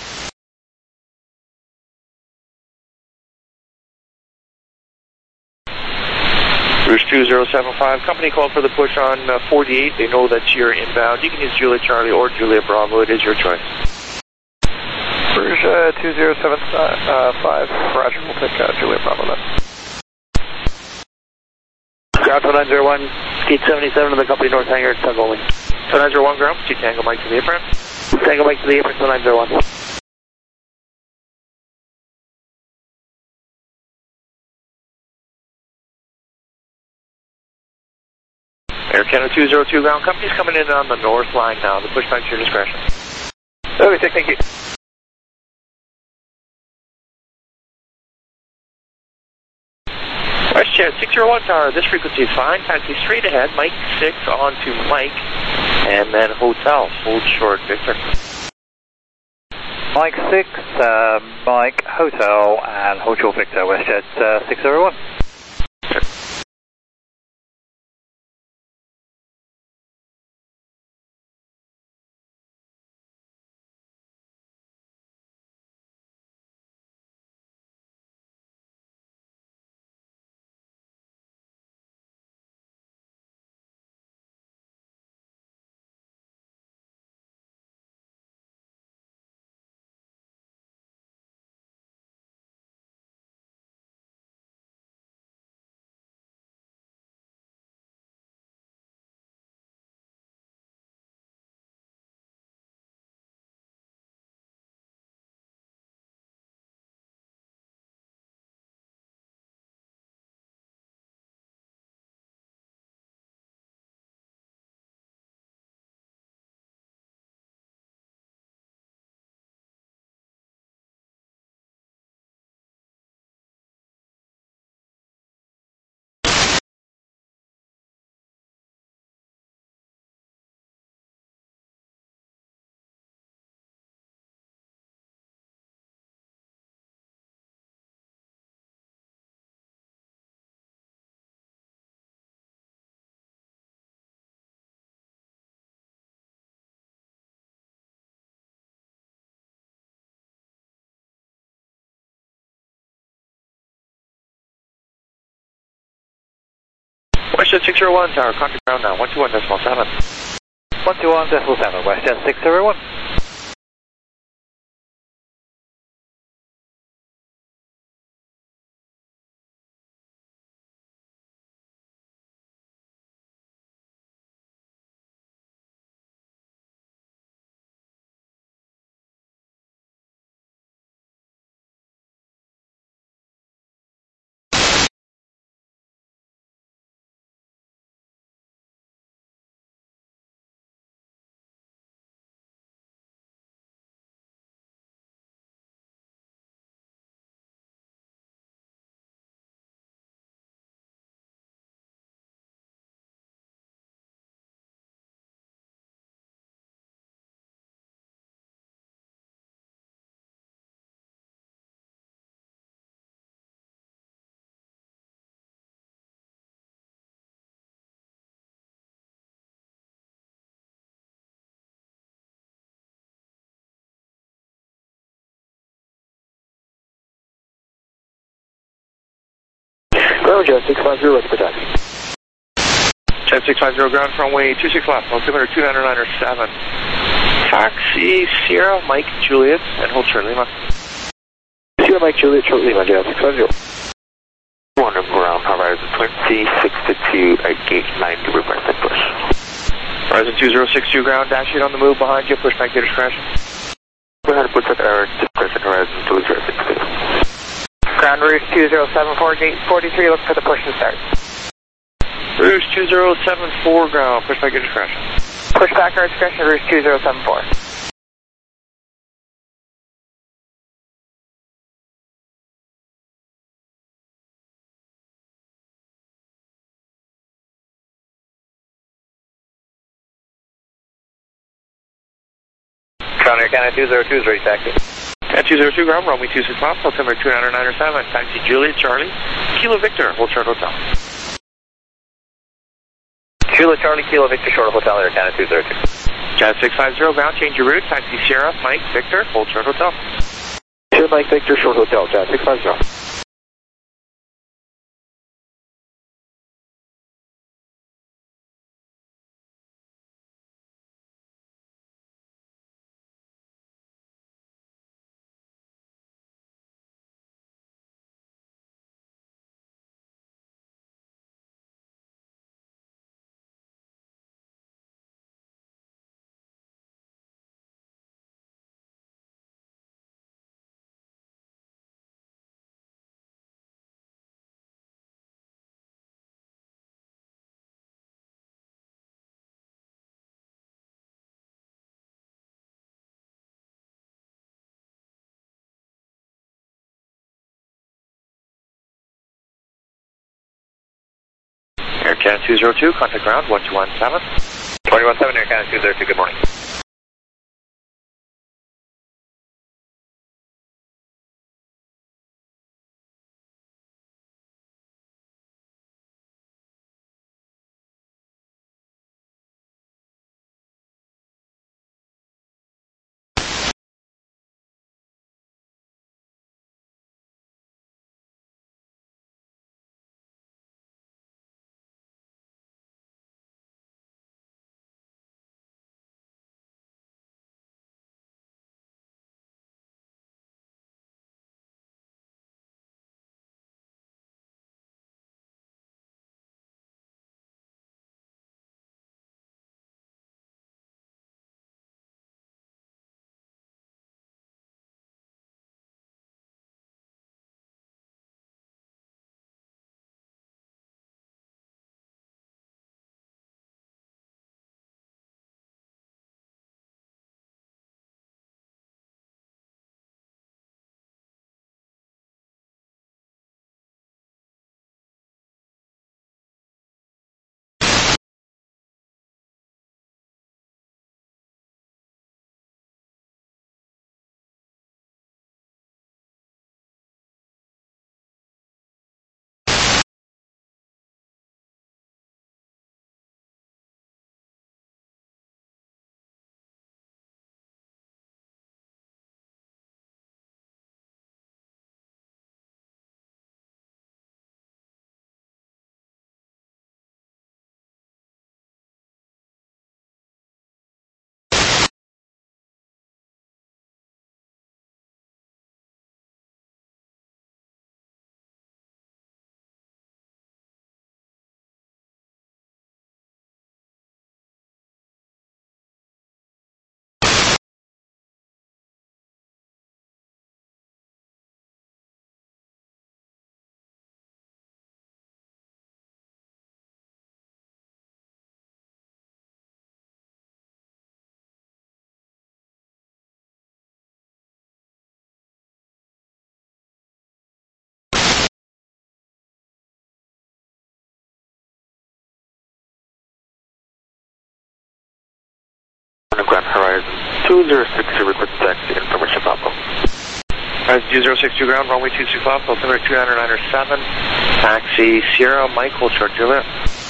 Rouge two zero seven five, company called for the push on uh, forty-eight. They know that you're inbound. You can use Juliet Charlie or Juliet Bravo. It is your choice. Rouge uh, two zero seven five, Roger, we'll take uh, Juliet Bravo then. Ground two nine zero one, gate seventy-seven to the company north hangar, Tango only. two nine zero one ground, see Tango Mike to the apron. Tango Mike to the apron, two nine zero one. Air Canada two zero two ground, company's coming in on the north line now. The push back to your discretion. Okay, thank you. WestJet six zero one tower, this frequency is fine. Taxi straight ahead, Mike six on to Mike, and then hotel, hold short, Victor. Mike six, uh, Mike, hotel, and hold short, Victor, WestJet uh, six zero one. Sure. WestJet six zero one tower, contact ground now, one two one decimal seven. one two one decimal seven, WestJet six zero one. Ground Jet six five zero, ready for taxi. Jet six five zero ground, runway two six left, altimeter two nine nine seven. Taxi Sierra, Mike, Juliet, and hold short Lima. Sierra, Mike, Juliet, short Lima, Jet six five zero. One ground, horizon twenty-six to two at gate ninety, request and push. Horizon two zero six two ground, dash eight on the move behind you, push back to discretion. Go ahead and put that error discretion, horizon two zero six two. Ground Rouge two zero seven four, gate forty-three, look for the push and start. Rouge two zero seven four ground, push back to discretion. Push back our discretion, Roost two zero seven four. Crown Air Canada two zero two is ready taxi. At two zero two ground, runway two six left, altimeter two nine nine seven, taxi Juliet Charlie, Kilo Victor, hold short hotel. Juliet Charlie, Kilo Victor, short hotel, Air Canada two zero two. Jazz six five zero ground, change your route, taxi Sierra, Mike, Victor, hold short hotel. Sierra Mike Victor, short hotel, Jazz six five zero. Air Canada two zero two, contact ground one two one seven. two one seven, Air Canada two zero two, good morning. Grand Horizon two zero six two, request taxi information Papa. Horizon two zero six two ground, runway two six left, altimeter two nine nine seven, taxi Sierra, Mike, hold short Juliet.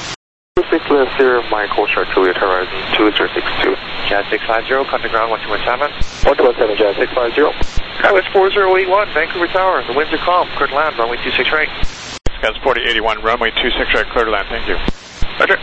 two six left, Sierra, Mike, hold short Juliet, Horizon two zero six two. Jazz six five zero, contact ground one two one seven. one two one seven, Jazz six five zero. Skywest four zero eight one, Vancouver Tower, the winds are calm, clear to land, runway two six right. Skywest forty eighty-one, runway two six right, clear to land, thank you. Roger.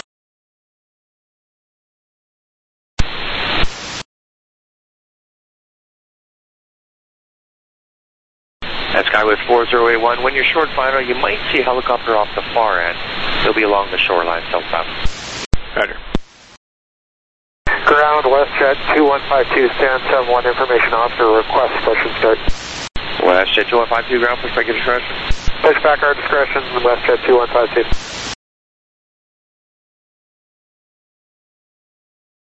At Skywest four zero eight one, when you're short final, you might see a helicopter off the far end. They'll be along the shoreline southbound. Roger. Ground, WestJet two one five two, stand seven one, information officer, request push and start. WestJet two one five two, ground, push back your discretion. Push back our discretion, WestJet two one five two.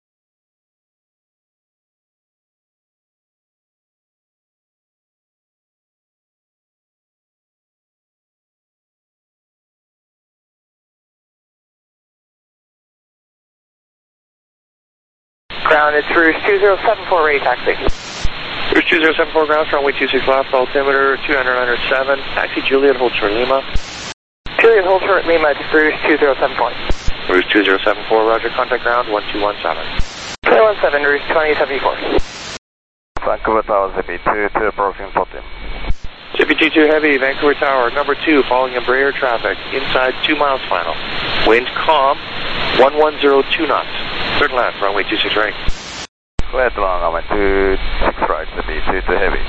Ground, it's Rouge two zero seven four, ready taxi. Rouge two zero seven four, ground, runway two six left, altimeter two nine nine seven, taxi Juliet, hold short Lima. Juliet, hold short Lima, it's Rouge two zero seven four. Rouge two zero seven four, roger, contact ground, one two one seven. two one seven, Rouge twenty seventy-four. Vancouver Tower, Z B two two, approaching fourteen. Z B two two heavy, Vancouver Tower, number two, following Embraer traffic, inside two miles final. Wind calm, one one zero two knots. Third land, runway two six right. Clear to long, runway two six right, Z B two two heavy.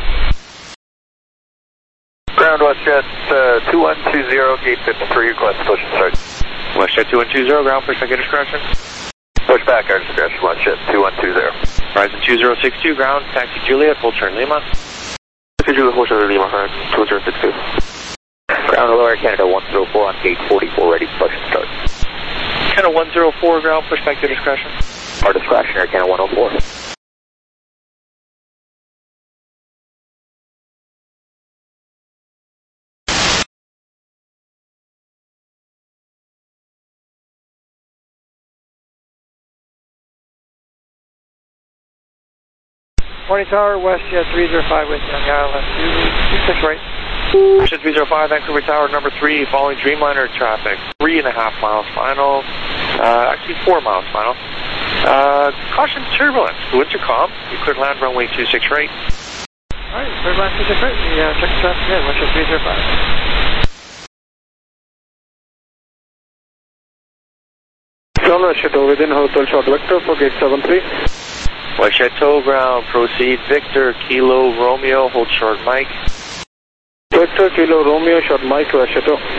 Ground WestJet uh, two one two zero, gate fifty-three, request push and start. WestJet two one two zero, ground push back at discretion. Push back, our discretion, WestJet two one two zero. Horizon two zero six two, ground, taxi Juliet, full turn Lima. Taxi Juliet, full turn Lima, Horizon two zero six two. Ground Lower Canada one zero four on gate forty-four, ready push and start. Canada one zero four, ground, push back to discretion. Our discretion, Air Canada one oh four. Morning Tower, WestJet three zero five with Young Island, two six right. WestJet three zero five, Vancouver Tower, number three, following Dreamliner traffic, three and a half miles final, uh, actually four miles final. Uh, caution turbulence, to intercom, you cleared land runway two six right. Alright, cleared land two six right, we uh, check the traffic again, WestJet three zero five. Ground WestJet within hotel short vector for gate seven three. WestJet ground, proceed Victor, Kilo, Romeo, hold short Mike. Victor, Kilo, Romeo, short Mike, WestJet.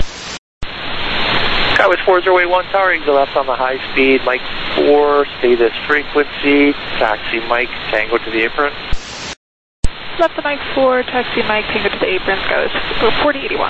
Skywest four zero eight one, tower, exit left on the high speed, Mike four, stay this frequency, taxi Mike, Tango to the apron. Left to Mike four, taxi Mike, Tango to the apron, Skywest forty eighty-one.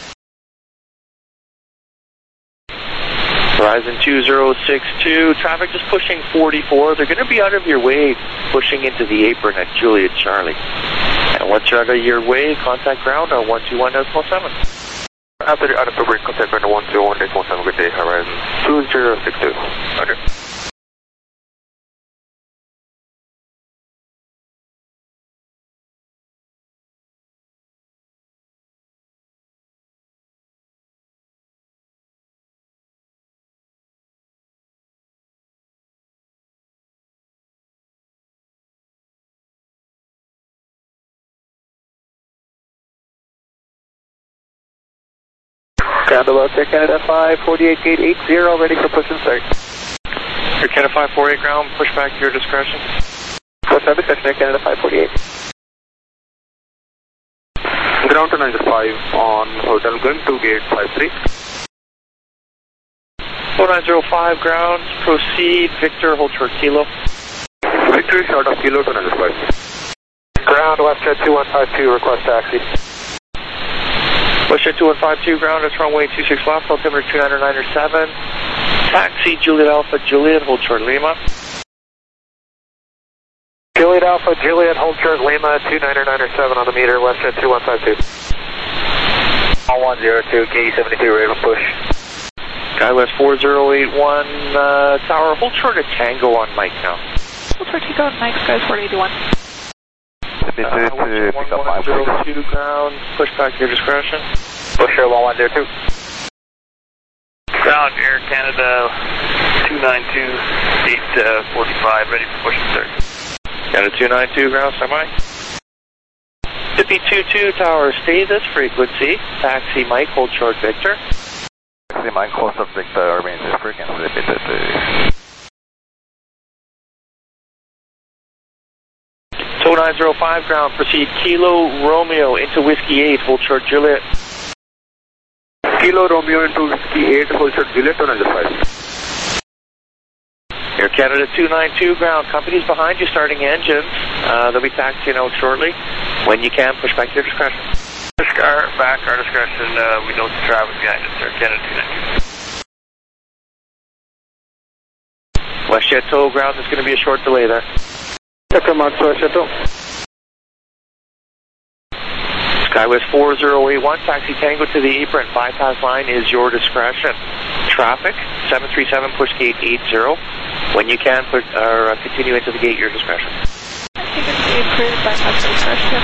Horizon two zero six two, traffic just pushing forty-four. They're going to be out of your way, pushing into the apron at Juliet Charlie. And once you're out of your way, contact ground on one two one decimal seven. After the out of the break, contact ground on one two one decimal seven. Good day, Horizon two zero six two. Roger. Ground about Air Canada five forty-eight, gate eight zero, ready for push and start. Air Canada five forty-eight, ground, push back to your discretion. Push back discretion, Air Canada five forty-eight. Ground to nine five on hotel, going to gate five three. four nine zero five, ground, proceed, Victor, hold short Kilo. Victor, short of Kilo to nine five. Ground, WestJet two one five two, request taxi. WestJet two one five two, ground, it's runway two six left, altimeter two nine nine seven. Taxi Juliet Alpha Juliet, hold short Lima. Juliet Alpha Juliet, hold short Lima, two nine nine seven on the meter, WestJet two one five two. one zero two, K seventy-two, ready to push. Skywest four zero eight one, uh, tower, hold short at Tango on Mike now. Hold short Tango on Mike, Skywest four eighty-one. Z B two to pick up my one one zero two, ground, push back to your discretion. Push short one one zero two. Ground, Air Canada two nine two, gate forty-five, ready for push and start. Canada two nine two, ground, semi. Z B two two, tower, stay this frequency, taxi Mike, hold short Victor. Taxi Mike, hold short Victor, remains this frequency, Z B two two. two nine zero five, ground, proceed Kilo Romeo into Whiskey eight, hold short Juliet. Kilo Romeo into Whiskey eight, hold short Juliet, two nine zero five. Air Canada two nine two, ground, company's behind you, starting engines. Uh, they'll be taxiing out shortly. When you can, push back to your discretion. Our, back, our discretion, uh, we note the traffic behind us, Air Canada two nine two. WestJet tow, ground, there's going to be a short delay there. Checker Mark WestJet tow. Skywest four zero eight one, taxi Tango to the apron, bypass line is your discretion. Traffic, seven three seven, push gate eight zero. When you can, put, or uh, continue into the gate, your discretion. I think it's the approved by my discretion.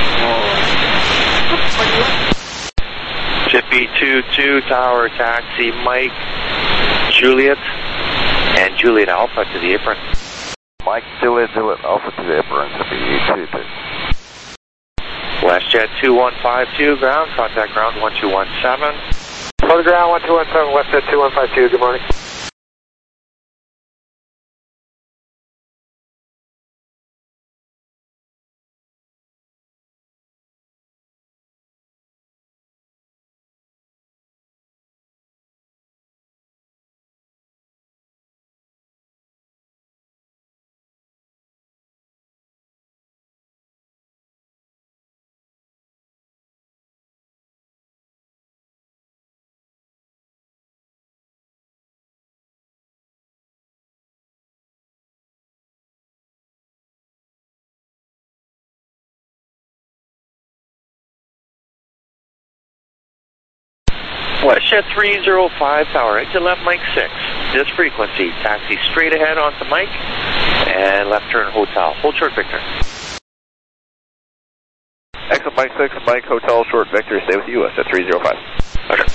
Chippy two two, tower taxi, Mike, Juliet, and Juliet Alpha to the apron. Mike, Juliet, Juliet Alpha to the apron, Chippy two two. WestJet two one five two, ground, contact ground one two one seven. On the ground, one two one seven, WestJet two one five two, good morning. WestJet three zero five, tower, exit left, Mike six. This frequency, taxi straight ahead onto Mike, and left turn hotel. Hold short, Victor. Exit Mike six, Mike Hotel, short Victor, stay with you, WestJet three zero five. Okay.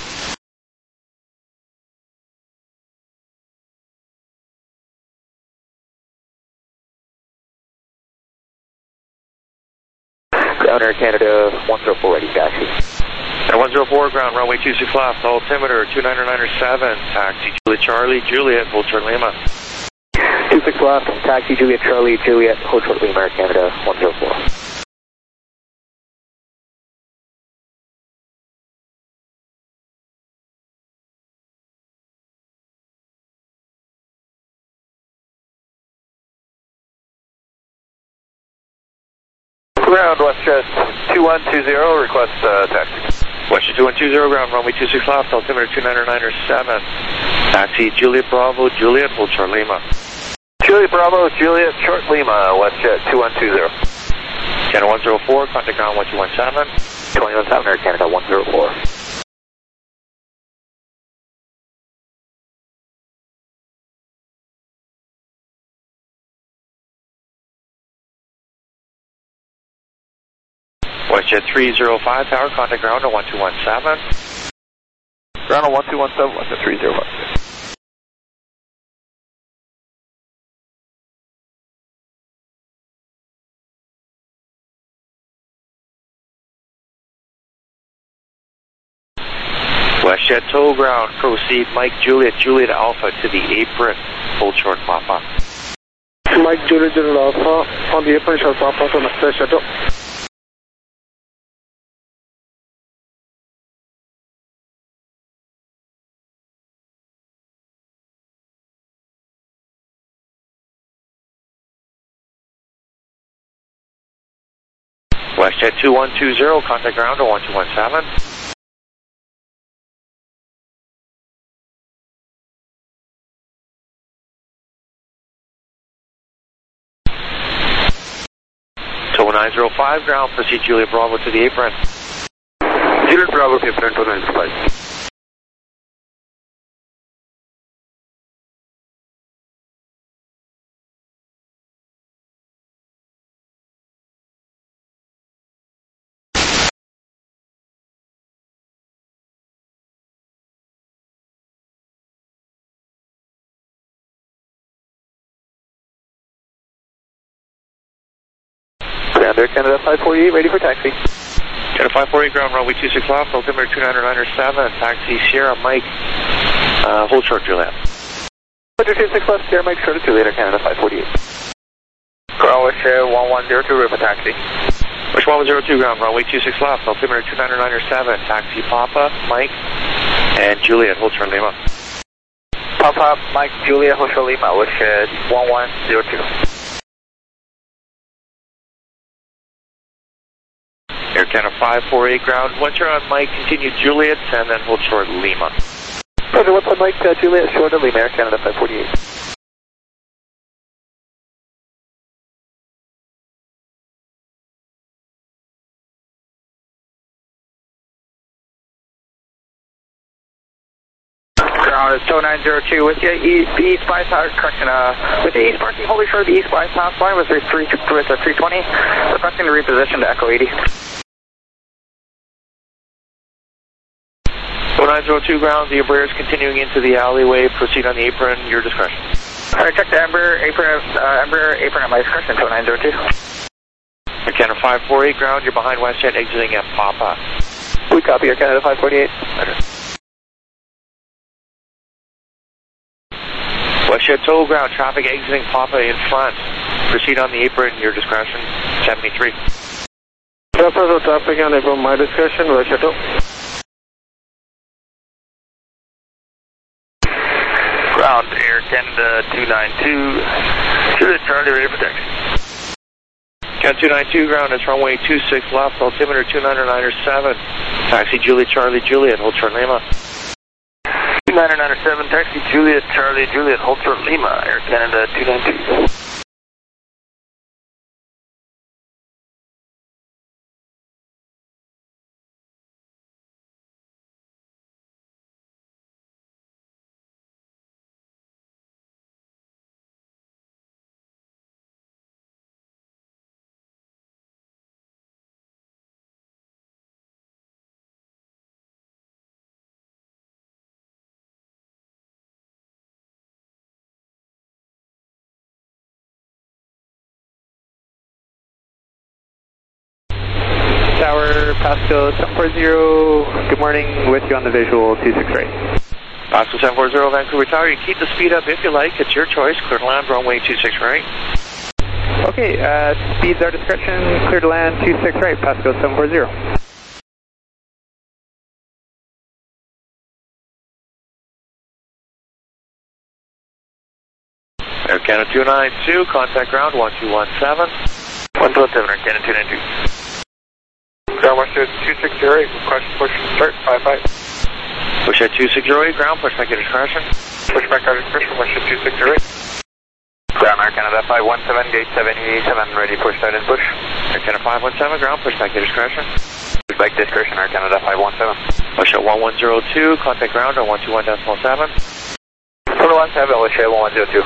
Ground Air Canada one zero four, ready, taxi. At one zero four, ground, runway two six left, altimeter two nine nine seven, taxi Juliet Charlie, Juliet, hold short Lima. two six left, taxi Juliet Charlie, Juliet, hold short Lima, Air Canada one zero four. Ground, WestJet two one two zero, request uh, taxi. WestJet two one two zero, ground, runway two six left, altimeter two nine nine seven, taxi Juliet Bravo, Juliet, hold short Lima. Juliet Bravo, Juliet, short Lima, WestJet two one two zero. Channel one zero four, contact ground one two one seven. two one seven, Air Canada one zero four. WestJet three zero five, tower, contact ground one two one seven. Ground on one two one seven, WestJet three zero five. WestJet tow ground, proceed Mike Juliet, Juliet Alpha to the apron, hold short Papa. Mike Juliet, Juliet Alpha, on the apron, short Papa from the shuttle. WestJet two one two zero, contact ground one two one seven. Tow nine zero five, ground, proceed Juliet Bravo to the apron. Juliet Bravo to apron, tow nine zero five. Ground Air Canada five forty-eight, ready for taxi. Canada five forty-eight, ground, runway two six left, altimeter two nine nine seven, taxi Sierra Mike, uh, hold short Juliet. two six left, Sierra Mike, short to Juliet, Air Canada five forty-eight. Ground WestJet one one zero two, ready for taxi. Wish one one zero two, ground, runway two six left, altimeter two nine nine seven, taxi Papa, Mike, and Juliet, hold short Lima. Papa, Mike Juliet, hold short Lima, WestJet one one zero two. Air Canada five forty-eight, ground. Once you're on Mike, continue Juliet, and then hold short Lima. Roger, what's on Mike, uh, Juliet, short of Lima, Air Canada five forty-eight. Ground is two nine zero two with you, east, east bypass, correction, uh, with the east parking, holding short of the east bypass line with their three, with their three twenty, requesting to reposition to Echo eighty. two nine zero two ground, the Embraer is continuing into the alleyway, proceed on the apron, your discretion. Alright, check the Embraer, apron, uh, Embraer, apron at my discretion, two nine zero two. Air Canada five four eight ground, you're behind WestJet exiting at Papa. We copy Air Canada five forty-eight. WestJet tow ground, traffic exiting Papa in front. Proceed on the apron, your discretion, seventy-three. Traffic, traffic on apron, my discretion, WestJet tow. Ground, Air Canada two nine two, Juliet Charlie, ready for taxi. Canada two nine two ground, it's runway two six left, altimeter two nine nine seven. Taxi Juliet Charlie Juliet, hold short Lima. two nine nine seven, taxi Juliet Charlie Juliet, hold short Lima, Air Canada two nine two. Tower, Pasco seven four zero, good morning, with you on the visual, two six right. Pasco seven four zero, Vancouver Tower, you keep the speed up if you like, it's your choice, clear to land, runway two six right. Okay, uh, speeds our discretion, clear to land, two six right, Pasco seven four zero. Air Canada two nine two, contact ground one two one seven. one two one seven, Air Canada two nine two. Ground WestJet two six zero eight, request push start five five. WestJet two six zero eight, ground, push back your discretion. Push back our discretion, WestJet two six zero eight. Ground Air Canada five one seven, gate seventy-seven, ready push start and push. Air Canada five one seven, ground, push back your discretion. Push back discretion, Air Canada five one seven. WestJet one one zero two, contact ground on one two one decimal seven. one one seven, WestJet one one zero two.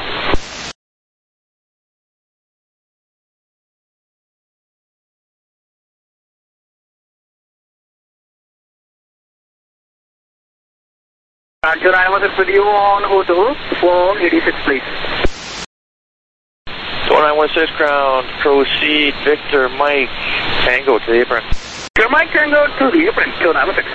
Roger, I was with you on O two, four eighty-six, please. four nine one six ground, proceed, Victor, Mike, Tango to the apron. Your Mike Tango to the apron, two nine one six.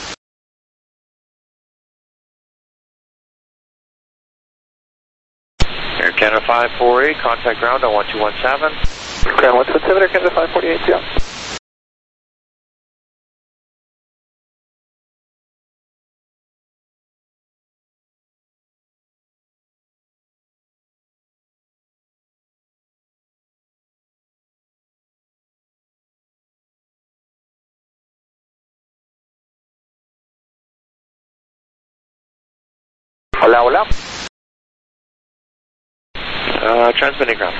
Air Canada five four eight, contact ground on one two one seven. Ground one two one seven, Air Canada five forty-eight, yeah. Hola, hola. Uh, transmitting ground.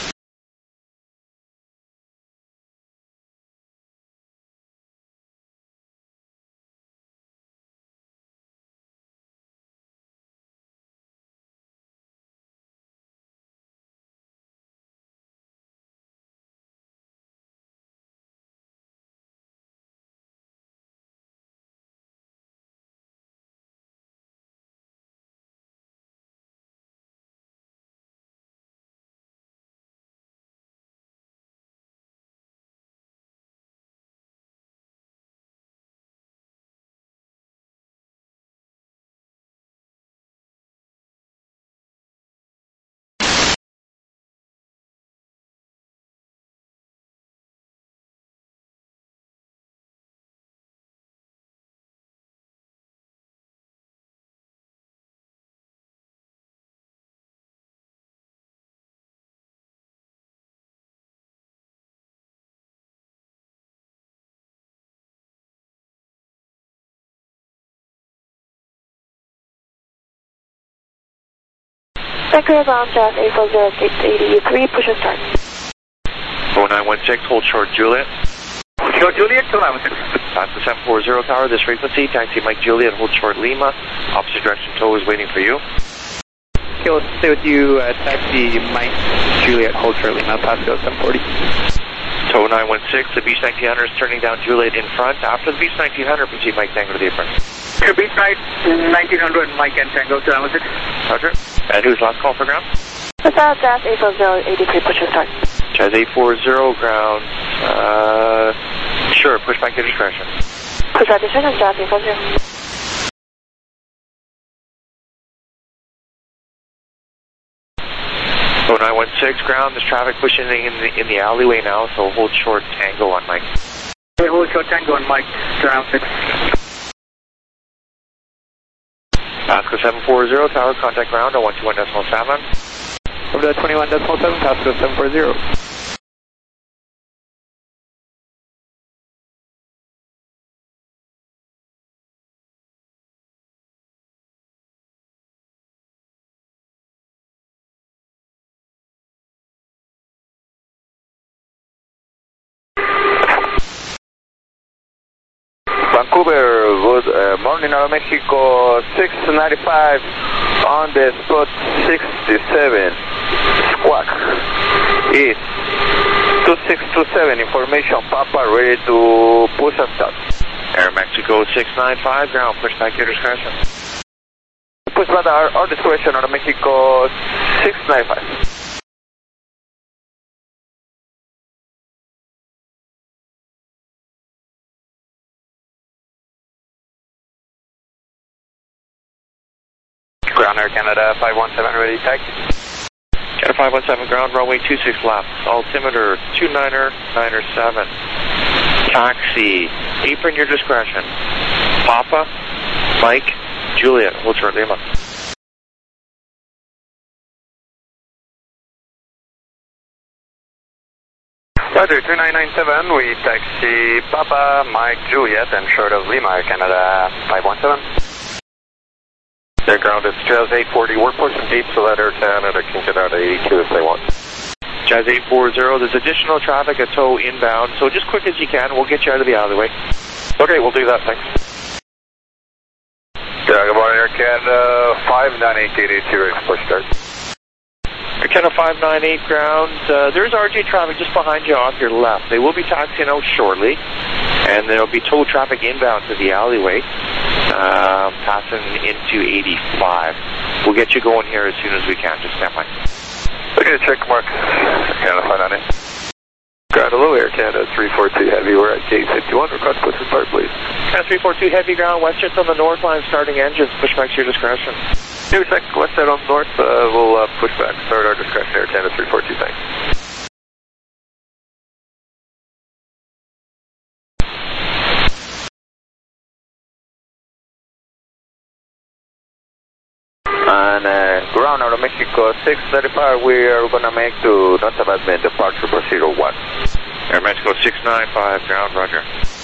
Secretary Brown, Jazz, April zero six eighty-three, push and start. four nine one six, hold short Juliet. Short Juliet, two nine one six. Alaska seven four zero tower, this frequency, taxi Mike Juliet, hold short Lima, opposite direction tow is waiting for you. Okay, let's stay with you, uh, taxi Mike Juliet, hold short Lima, Pasco seven forty. Tow nine one six, the Beach nineteen hundred is turning down Juliet in front. After the Beach nineteen hundred, proceed Mike Tango to the apron. Okay, Beach nineteen hundred, Mike and Tango to nine one six. Roger. And who's last call for ground? About Jazz eight four zero, eighty-three, push your start. Jazz eight four zero, ground. Uh, sure, push back to discretion. Push back to discretion, Jazz eight four zero. So nine one six, ground. There's traffic pushing in the, in the alleyway now, so hold short Tango on Mike. Okay, hold short Tango on Mike to nine one six. Pasco seven four zero, tower, contact ground on one two one point seven. Over to twenty-one point seven, Pasco seven four zero. Vancouver, good uh, morning, Aeromexico six ninety-five on the spot sixty-seven, squawk is two six two seven, information Papa, ready to push and start. Aeromexico six nine five, ground, push back your discretion. Push back our, our discretion, Aeromexico six nine five. Ground Air Canada five one seven, ready taxi. Canada five one seven, ground, runway two six left, altimeter two niner niner seven. Taxi, apron your discretion. Papa, Mike, Juliet, hold short Lima. Roger, two nine nine seven, we taxi Papa, Mike, Juliet, and short of Lima, Air Canada five one seven. Their ground is Jazz eight forty. We're pushing deep so that Air Canada can get out of eighty-two if they want. Jazz eight four zero, there's additional traffic at tow inbound, so just quick as you can, we'll get you out of the alleyway. Okay, we'll do that, thanks. Yeah, good morning, Air Canada five nine eight, eighty-two, ready to push start. Air Canada five nine eight, ground, uh, there's R J traffic just behind you off your left. They will be taxiing out shortly, and there'll be tow traffic inbound to the alleyway. Um, passing into eighty-five. We'll get you going here as soon as we can. Just stand by. Okay, check mark. Canada five nine eight. Ground, hello, Air Canada three four two Heavy. We're at gate fifty-one. Request push and start, please. Canada three four two Heavy, ground. WestJet's on the north line, starting engines. Push back to your discretion. Two seconds, WestJet on the north. Uh, we'll uh, push back. Start our discretion, Air Canada three four two. Thanks. And uh, ground out of Mexico six thirty-five, we are going to make to North Abandon departure for zero one. Air Mexico six nine five, ground, roger.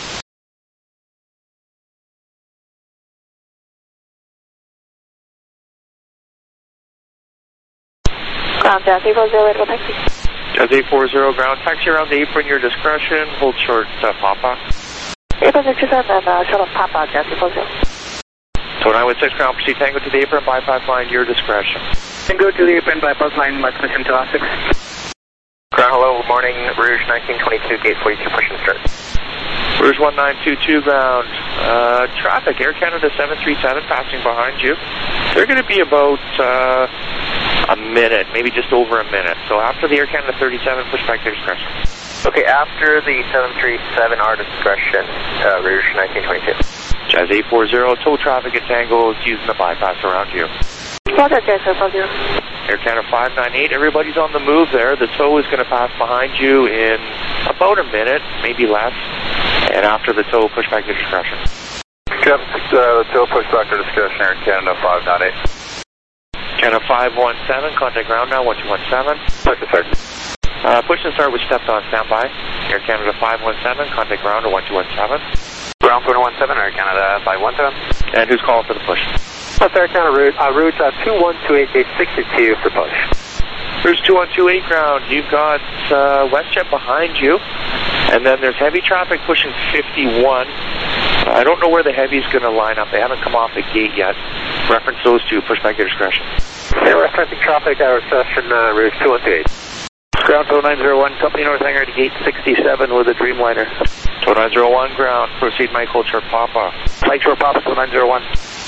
Ground, Jazz eight four zero, ready to go taxi. Jazz eight four zero, ground, taxi around the apron, your discretion, hold short uh, Papa. eight four six two seven, uh, short of Papa, Jazz eight four zero. So nine one six, ground, proceed Tango to the apron, bypass line, your discretion. Tango to the apron, bypass line, West Mission to six. Ground, hello, good morning, Rouge nineteen twenty-two, gate forty-two, push and start. Rouge one nine two two, ground. Uh, traffic, Air Canada seven three seven passing behind you. They're going to be about uh, a minute, maybe just over a minute. So after the Air Canada thirty-seven, push back to discretion. Okay, after the seven three seven, our discretion, uh, Rouge nineteen twenty-two. Jazz eight four zero, tow traffic at Tango is using the bypass around you. Roger, Jazz eight four zero. Air Canada five nine eight, everybody's on the move there. The tow is going to pass behind you in about a minute, maybe less. And after the tow, push back to discretion. Yep, uh, the tow push back to discretion, Air Canada five nine eight. Canada five one seven, contact ground now, one two one seven. Push and start. Uh, push and start with stepped on standby. Air Canada five one seven, contact ground to one two one seven. Ground four one seven, Air Canada five one seven. And who's calling for the push? That's Air Canada route, uh, route uh, two one two eight, gate sixty-two for push. Route two one two eight, ground. You've got uh, WestJet behind you. And then there's heavy traffic pushing fifty-one. Uh, I don't know where the heavy's going to line up. They haven't come off the gate yet. Reference those two. Push back your discretion. Yeah, referencing traffic, our session, uh, route two one two eight. Ground two nine zero one, Company North Hangar to gate sixty-seven with a Dreamliner. two nine zero one, ground. Proceed, Mike, hold short Papa. Mike, short Papa, two nine zero one.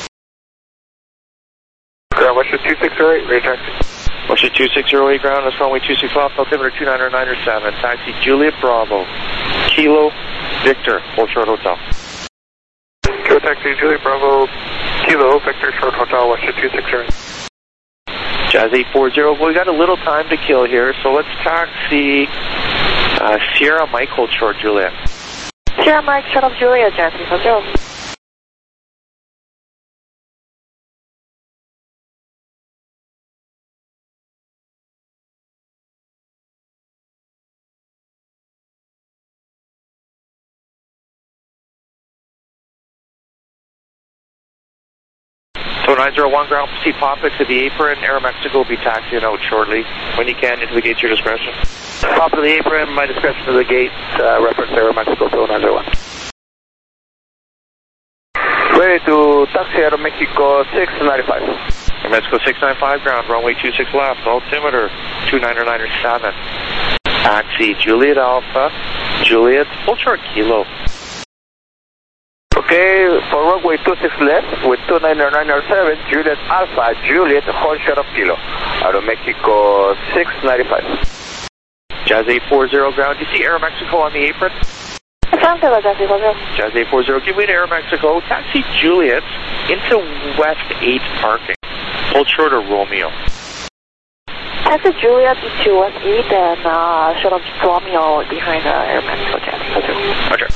Ground, what's your two six zero eight, radar taxi? What's your two six zero eight, ground? That's runway two six left, altimeter two nine nine seven. Taxi Juliet Bravo. Kilo Victor, hold short hotel. Go taxi Juliet Bravo, Kilo Victor, short hotel, what's your two six zero eight? Jazz eight four zero, well, we got a little time to kill here, so let's taxi uh, Sierra Mike, hold short Juliet. Sierra Mike, shut up Juliet, Jazz eight four zero. So nine zero one, ground, proceed Papa to the apron. Aeromexico will be taxiing out shortly. When you can, into the gates, your discretion. Papa to the apron, my discretion to the gate, uh, reference Aeromexico, two nine zero one. Ready to taxi Aeromexico six ninety-five. Aeromexico six ninety-five, ground, runway two six left, altimeter two nine nine seven. Taxi Juliet Alpha, Juliet, hold short Kilo. Okay, for runway two six left with two nine nine seven, Juliet Alpha, Juliet, hold short of Kilo. Aeromexico six ninety-five. Jazz eight four zero, ground. Do you see Aeromexico on the apron? Affirmative, Jazz eight four zero. Jazz eight four zero, give way to Aeromexico. Taxi Juliet into West eight parking. Hold short of Romeo. Taxi Juliet into West eight and uh, shut up Romeo behind uh, Aeromexico, Jazz eight four zero. Roger.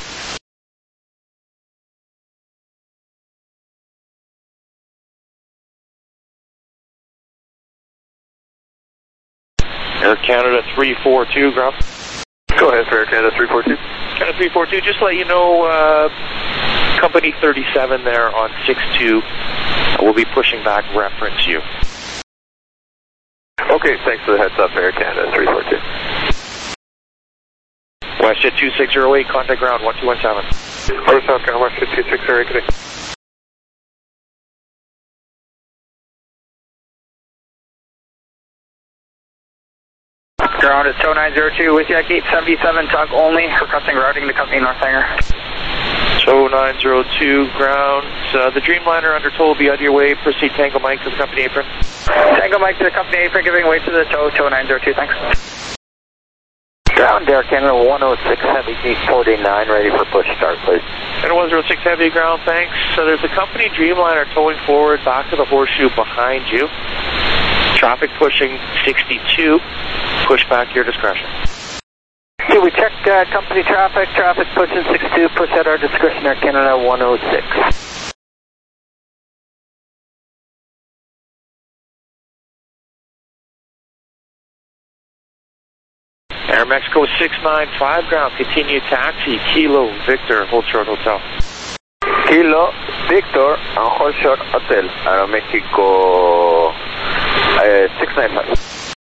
Air Canada three four two, ground. Go ahead for Air Canada three four two. Canada three four two, just to let you know, uh, Company thirty-seven there on six two will be pushing back, reference you. Okay, thanks for the heads up, Air Canada three four two. WestJet two six zero eight, contact ground one two one seven. Order South Ground, WestJet two six zero eight, good day. Ground is two nine zero two with you at gate seventy-seven, tug only, requesting routing to Company North Hangar. two nine zero two, ground. Uh, the Dreamliner under tow will be out of your way. Proceed Tango Mike to the company apron. Tango Mike to the company apron, giving way to the tow, two nine zero two, thanks. Ground, Air Canada one oh six Heavy, gate forty-nine, ready for push start, please. And one oh six Heavy, ground, thanks. So there's a company Dreamliner towing forward back to the horseshoe behind you. Traffic pushing sixty-two. Push back your discretion. Okay, we check uh, company traffic. Traffic pushing sixty-two. Push at our discretion, Air Canada one oh six. Aeromexico six nine five, ground. Continue taxi. Kilo Victor, hold short hotel. Kilo Victor and hold short hotel. Aeromexico uh, six nine five.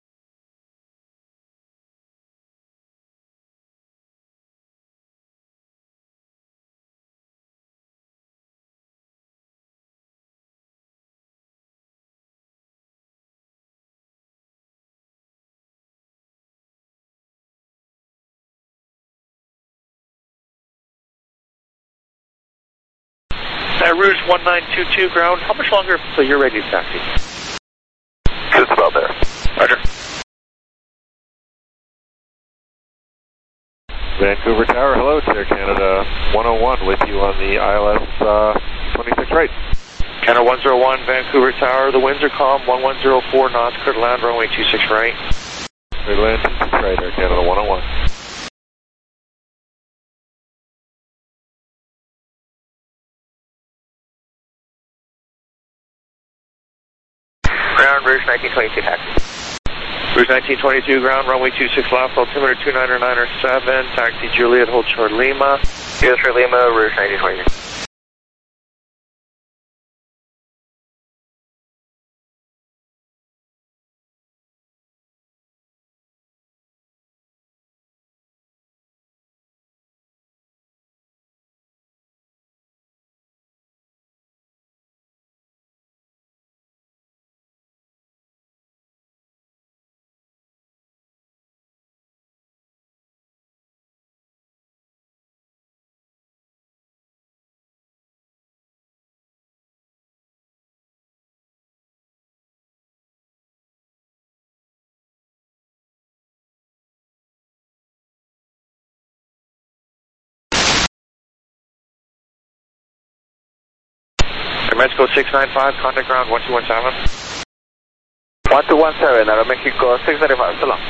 Uh, Rouge one nine two two, ground. How much longer until you're ready to taxi? Just about there. Roger. Vancouver Tower, hello, it's Air Canada one oh one with you on the I L S uh, twenty-six right. Canada one oh one, Vancouver Tower, the winds are calm, one one zero four knots, clear to land, runway two six right. Clear to land, two six right, Air Canada one oh one. Ground, Rouge nineteen twenty-two, taxi. Rouge nineteen twenty-two, ground, runway two six left, altimeter two nine nine seven, taxi Juliet, hold short Lima. Juliet for Lima, Rouge nineteen twenty-two. Mexico six nine five, contact ground one two one seven. one two one seven, Aeromexico six nine five, so long.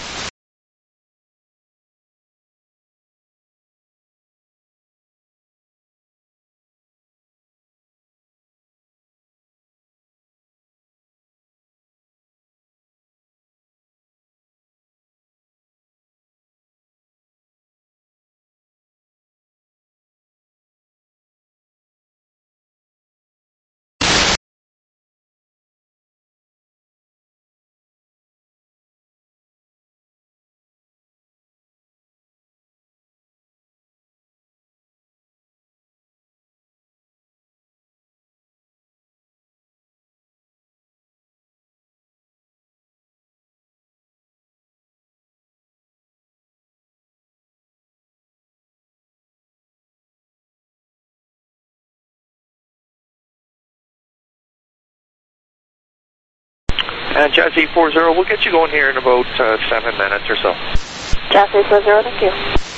And Jazz eight four zero, we'll get you going here in about uh, seven minutes or so. Jazz eight four zero, thank you.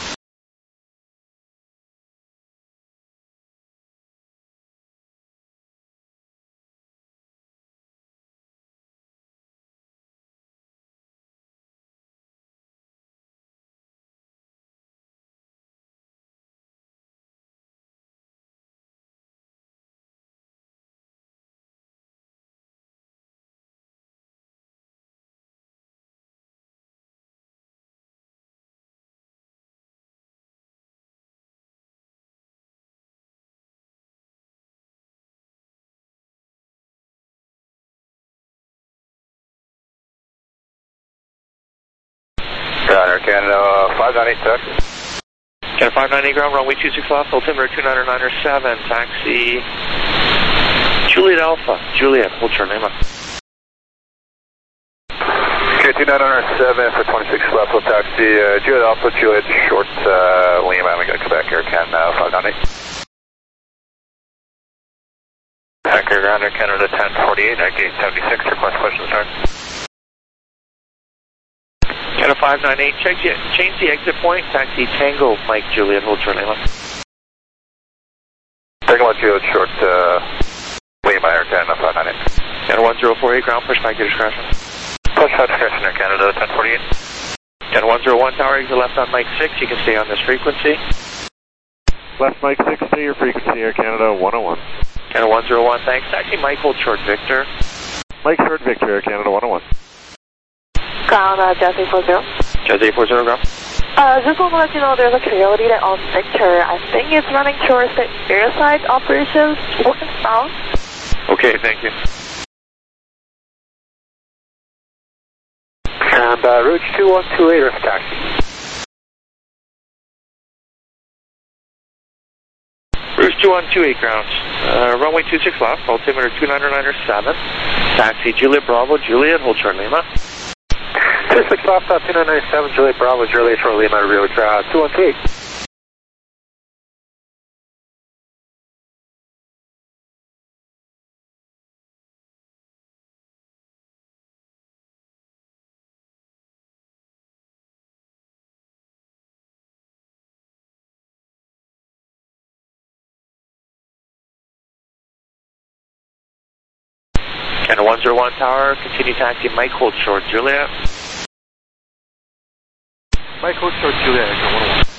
Air Canada five nine eight, sir. Canada five nine eight ground, runway two six left, altimeter two nine nine seven, taxi Juliet Alpha, Juliet, hold short Lima. Okay, two nine nine seven for twenty-six left, we'll taxi uh, Juliet Alpha, Juliet short uh, Lima, and we got Quebec Air Canada five nine eight. Air ground, Air Canada ten forty-eight, at gate seventy-six, request question start. Canada five nine eight, check the, change the exit point, taxi Tango, Mike Juliet, hold short Lima. Tango Juliet short uh, Lima, Air Canada five nine eight. Canada one zero four eight ground, push back your discretion. Push back discretion, Air Canada ten forty-eight. Canada one zero one tower, exit left on Mike six, you can stay on this frequency. Left Mike six, stay your frequency, Air Canada one oh one. Canada one zero one, thanks. Taxi Mike, hold short Victor. Mike short Victor, Air Canada one oh one. Ground, uh, Jazz eight four zero. Jazz eight four zero, ground. Uh, just want to let you know there's a coyote that on Victor. I think it's running towards the airside operations. Looking south. Okay, thank you. And uh, route two one two eight, for taxi. Route two one two eight ground. Uh, runway two six left, altimeter two nine nine seven. Taxi Juliet Bravo, Juliet, hold short Lima. two six left, two nine nine seven, Juliet Bravo, Juliet short Lima, route uh, two one two eight. Canada one zero one tower, continue taxi Mike, hold short Juliet. Mike hold short Juliet, one oh one.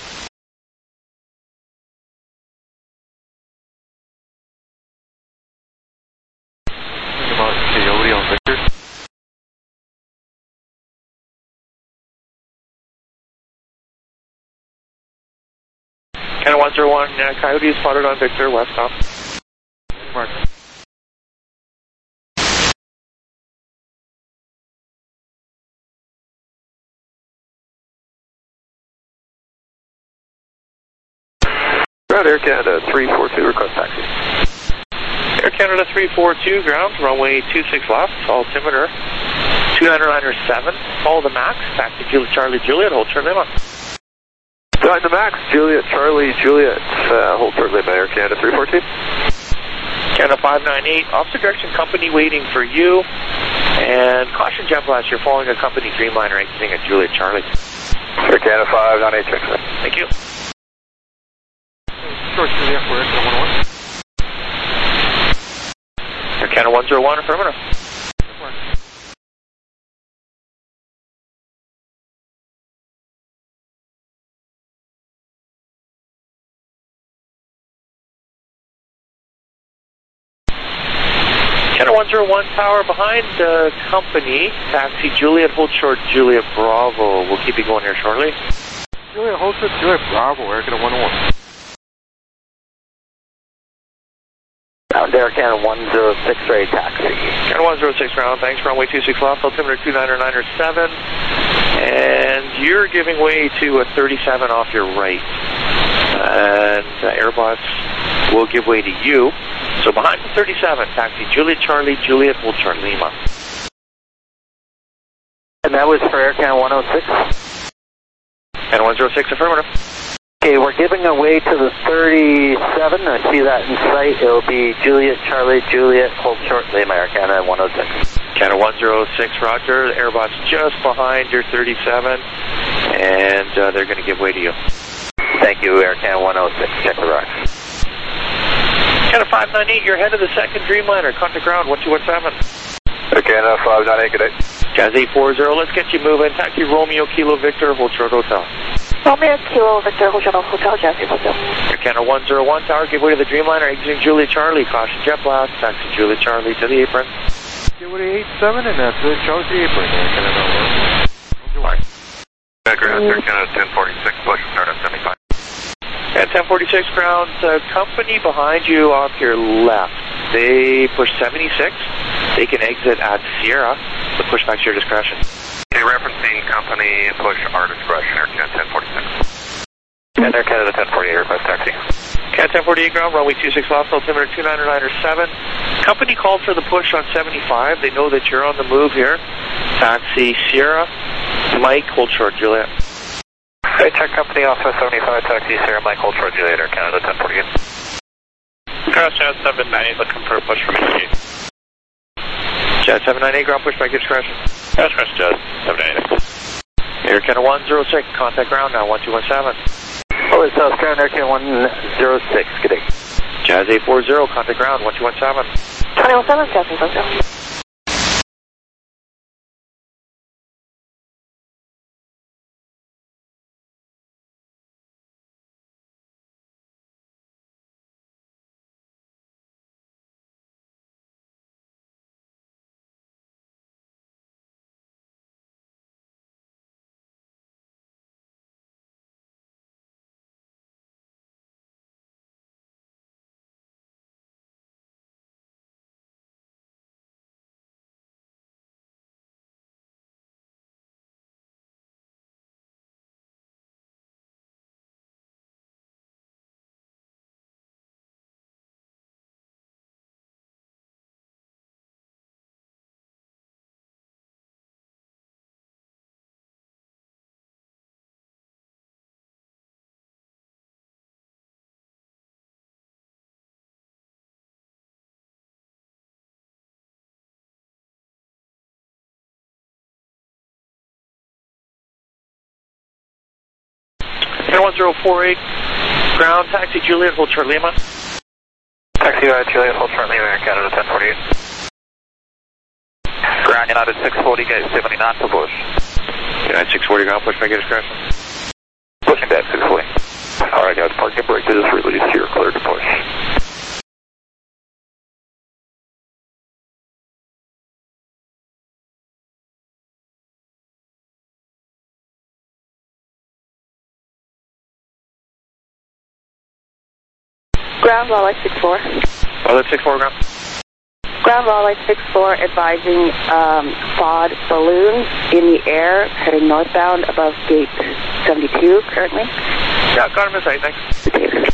Coyote on Victor. Canada one zero one, uh, Coyote is spotted on Victor, west top. Mark. Air Canada three four two, request taxi. Air Canada three four two, ground, runway two six left, altimeter two nine nine seven, follow the max, taxi Juliet, Charlie Juliet, hold short Lima. Flying the max, Juliet, Charlie, Juliet, uh, hold short Lima, Air Canada three four two. Canada five nine eight, officer direction company waiting for you, and caution jet blast, you're following a company Dreamliner exiting at Juliet, Charlie. Air Canada five nine eight, check. Thank you. Short Juliet, we're at one oh one. Canada one zero one, affirmative. Canada one zero one, tower behind uh, company, taxi Juliet, hold short, Juliet Bravo. We'll keep you going here shortly. Juliet, hold short, Juliet Bravo, Air Canada one oh one. Down Air Canada one zero six, ready taxi. Canada one zero six round, thanks, runway two six left, altimeter two nine nine seven, and you're giving way to a thirty-seven off your right, and uh, Airbus will give way to you. So behind the thirty-seven, taxi Juliet Charlie, Juliet, hold short Lima. And that was for Air Canada one oh six? Canada one zero six, affirmative. Okay, we're giving away to the thirty-seven. I see that in sight. It'll be Juliet Charlie, Juliet, hold short Lima, Air Canada one oh six. Canada one zero six, roger. Airbus just behind your thirty-seven, and uh, they're going to give way to you. Thank you, Air Canada one oh six. Check the rocks. Canada five nine eight, you're ahead of the second Dreamliner. Contact ground one two one seven. Canada five nine eight, good day. Jazz eight four zero, let's get you moving. Taxi Romeo Kilo Victor, hold short hotel. Romeo Kilo Victor, hold short hotel, Jazz eight four zero. Canada one zero one, tower, give way to the Dreamliner, exiting Juliet Charlie. Caution jet blast, taxi Juliet Charlie to the apron. Give way to eight seven, and that's it. Charlie to the apron, Air Canada one. Air Canada ten forty-six, push, start at seventy-five. At ten forty-six ground, uh, company behind you off your left. They push seventy-six. They can exit at Sierra. The push back to your discretion. Okay, referencing company, push our discretion, Air Canada ten forty-six. And Air Canada ten forty-eight, request taxi. Canada ten forty-eight ground, runway two six left, altimeter two nine nine seven. Company called for the push on seventy-five. They know that you're on the move here. Taxi Sierra, Mike, hold short, Juliet. Okay, check company off of seventy-five, taxi Sierra, Mike, hold short, Juliet, Air Canada ten forty-eight. Cross Jazz seven nine eight, looking for a push from eighty-eight. Jazz seven nine eight, ground push back to discretion. Cross Cross Jazz seven nine eight. Air Canada one zero six, contact ground now, one two one seven. Oh, it's South Ground, Air Canada one zero six, good day. Jazz eight four zero, contact ground, one two one seven. twenty one seven, Jazz eight four zero. Canada one zero four eight, ground, taxi Juliet, hold short Lima. Taxi uh, Juliet, hold short Lima, Air Canada ten forty-eight. Ground United six forty, gate seventy knots to push. United six forty, ground push back at discretion. Pushing back six forty. Alright guys, parking brake is released here, clear to push. Ground Walleye six four. Oh, that's six four ground. Ground Walleye six four advising um, quad balloon in the air, heading northbound above gate seventy-two currently. Yeah, got him in sight, thanks.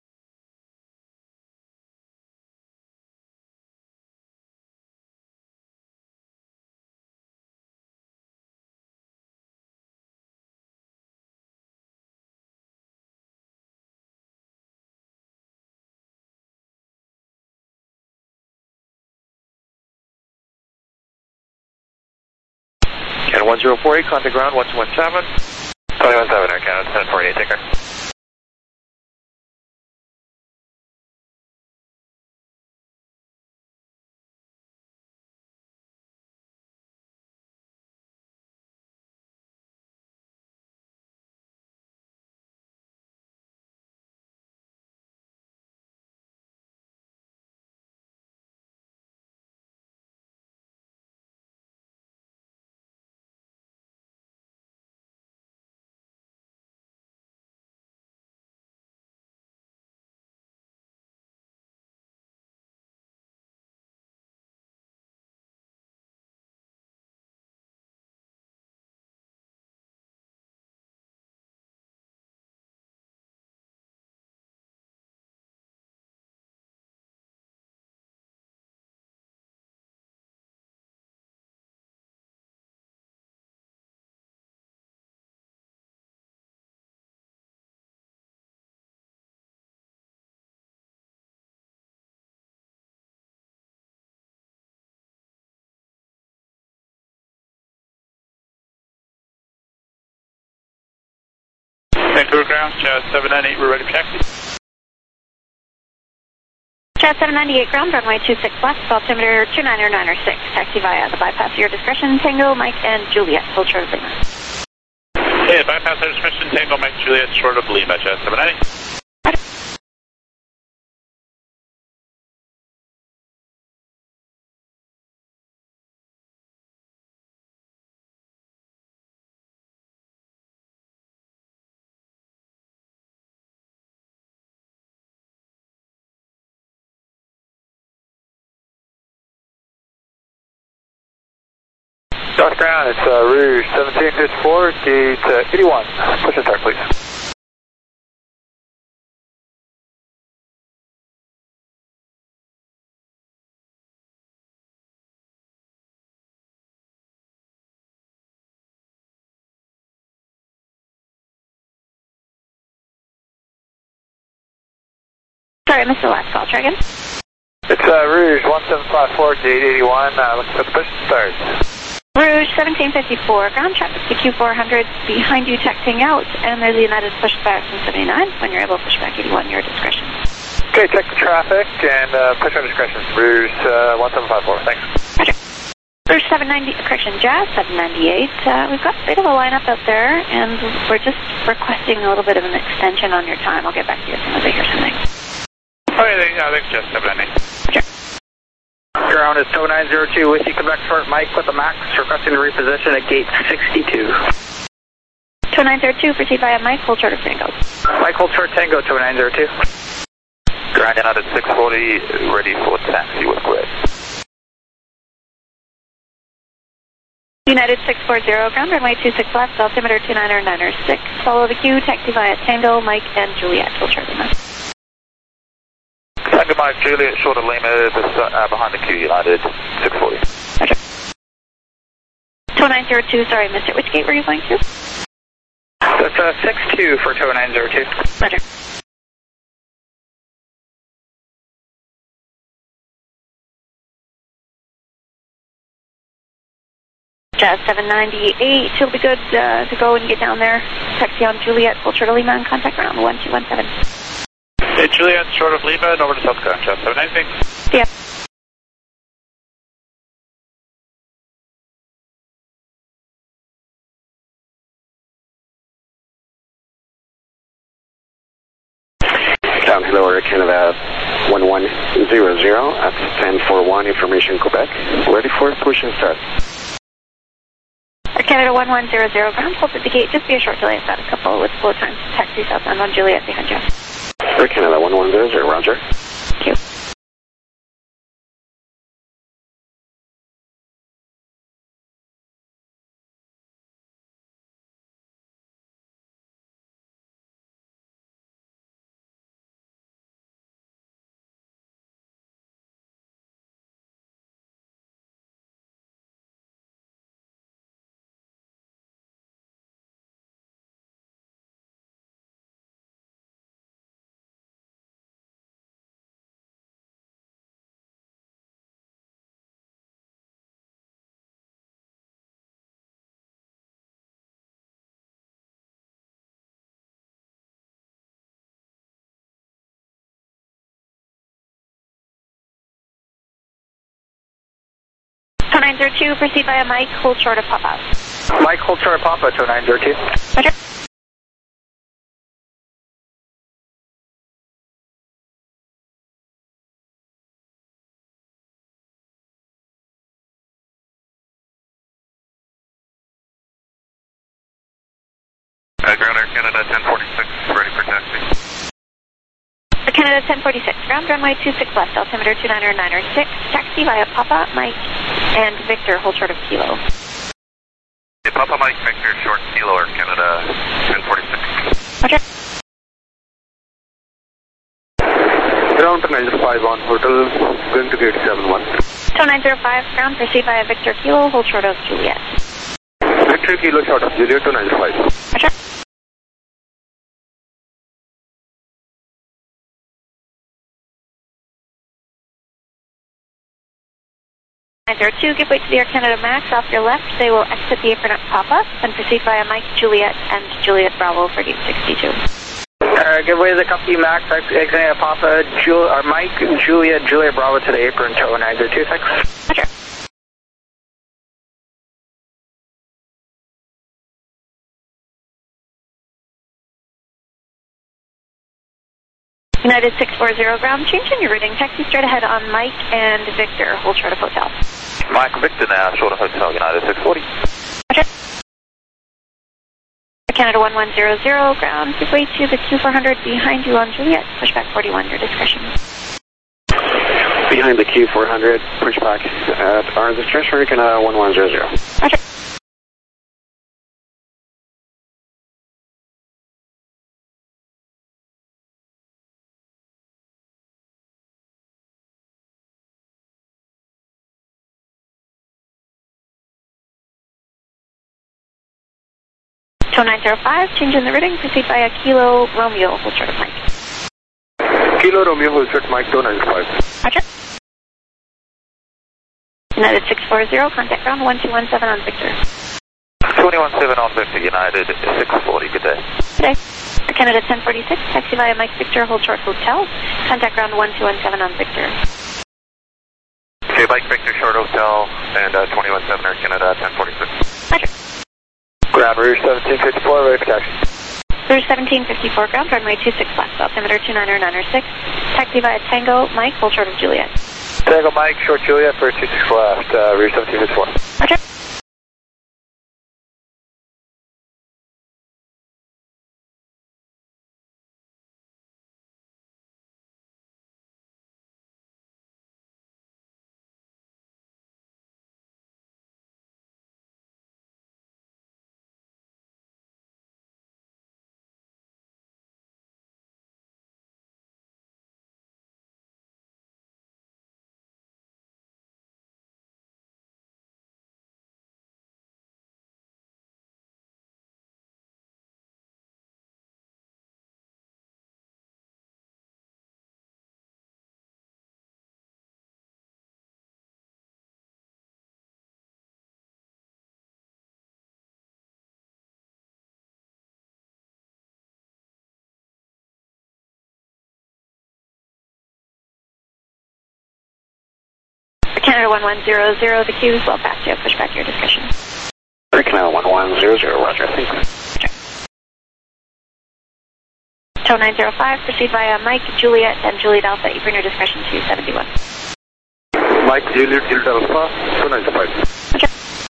Canada one zero four eight, contact ground, one two one seven. twenty one seven, Air Canada ten forty-eight, take care. Vancouver ground, Jazz seven nine eight, we're ready for taxi. Jazz seven ninety-eight ground, runway two six left, altimeter two nine nine six. Taxi via the bypass of your discretion, Tango, Mike, and Juliet. Hold short of Lima. Hey, bypass our discretion, Tango, Mike, Juliet, short of Lima, Jazz seven ninety. South ground, it's uh, Rouge seventeen fifty-four, gate uh, eighty-one. Push and start, please. Sorry, I missed the last call. Try again. It's uh, Rouge one seven five four, gate eighty-one. Uh, looking for the push and start. Rouge seventeen fifty-four, ground traffic to Q four hundred, behind you taxiing out, and there's the United pushback from seventy-nine. When you're able to push back eighty-one, your discretion. Okay, check the traffic and uh, push on discretion. Rouge uh, one seven five four, thanks. Roger. Rouge seven ninety, correction, Jazz seven ninety-eight. Uh, we've got a bit of a lineup out there, and we're just requesting a little bit of an extension on your time. I'll get back to you as soon as I hear something. Okay, I think Jazz seven ninety. Roger. Ground is two nine zero two, with you, Quebec short, Mike with the max, requesting to reposition at gate sixty-two. two nine zero two, proceed via Mike, hold short of Tango. Mike, hold short, Tango, two nine zero two. Ground United six forty, ready for taxi with grid. United six forty, ground runway two six left, altimeter two nine nine six. Follow the queue, taxi via Tango, Mike, and Juliet, hold short Lima. Tango Mike, Juliet, short of Lima, uh, behind the queue, United six forty. Roger. two nine zero two, sorry, missed it. Which gate were you going to? That's uh, six two for two nine zero two. Roger. Jazz seven ninety-eight, you'll be good uh, to go and get down there. Taxi on Juliet, hold short of Lima, and contact ground one two one seven. Hey, Juliet, short of Lima, and over to South ground, Jazz seven ninety. Yep. Ground, hello, Air Canada one one zero zero at ten forty-one, information Quebec. Ready for push and start. Air Canada one one zero zero, ground, hold at the gate, just be a short delay, about a couple with slow time. Taxi southbound on Juliet behind you. Air Canada one one zero zero, roger. Thank you. two nine zero two, proceed via Mike, hold short of pop-out. Mike, hold short of pop-out, two nine zero two. Roger. Uh, ground Air Canada ten forty-six, ready for taxi. Air Canada ten forty-six, ground runway two six left, altimeter two nine nine six. Taxi via Papa, Mike, and Victor, hold short of Kilo. Yeah, Papa Mike, Victor, short Kilo, Air Canada ten forty-six. Roger. Ground nine zero five on hotel, going to gate seven one. two nine zero five, ground, proceed via Victor Kilo, hold short of Juliet. Victor Kilo short of Juliet two nine zero five. Roger. nine zero two, give way to the Air Canada Max off your left. They will exit the apron at Papa and proceed via Mike, Juliet, and Juliet Bravo for gate sixty-two. Uh, give way to the Company Max, exiting at Papa, Jul or Mike, Juliet, Juliet Bravo to the apron, tow nine zero two six. Roger. United six four zero, ground change in your routing. Taxi straight ahead on Mike and Victor. Hold short of hotel. Mike, Victor now, short of hotel, United six forty. Roger. Canada one one zero zero, ground. Give way to the Q four hundred behind you on Juliet. Pushback forty-one, your discretion. Behind the Q four hundred, pushback at our discretion, Canada one one zero zero. Roger. Tow nine zero five, change in the routing, proceed via Kilo Romeo, hold short of Mike. Kilo Romeo, hold short Mike, tow nine zero five. Roger. United six four zero, contact ground one two one seven on Victor. two one seven on Victor, United six forty, good day. Good day. Canada ten forty-six, taxi via Mike Victor, hold short hotel. Contact ground one two one seven on Victor. Okay, Mike Victor, short hotel, and uh, two one seven Air Canada ten forty-six. Roger. Ground, Rouge seventeen fifty-four, ready for taxi. Rouge seventeen fifty-four, ground, runway two six left, altimeter two niner niner six. Taxi via Tango, Mike, hold short of Juliet. Tango Mike, short Juliet for two six left, uh, Rouge seventeen fifty-four. Roger. Canada one one zero zero, the queue is well past you. Pushback your discretion. Canada one one zero zero, roger, thanks. Roger. Tow nine zero five, proceed via Mike, Juliet, and Juliet Alpha, apron your discretion two seventy-one. Mike, Juliet, Juliet Alpha, two nine zero five. Roger.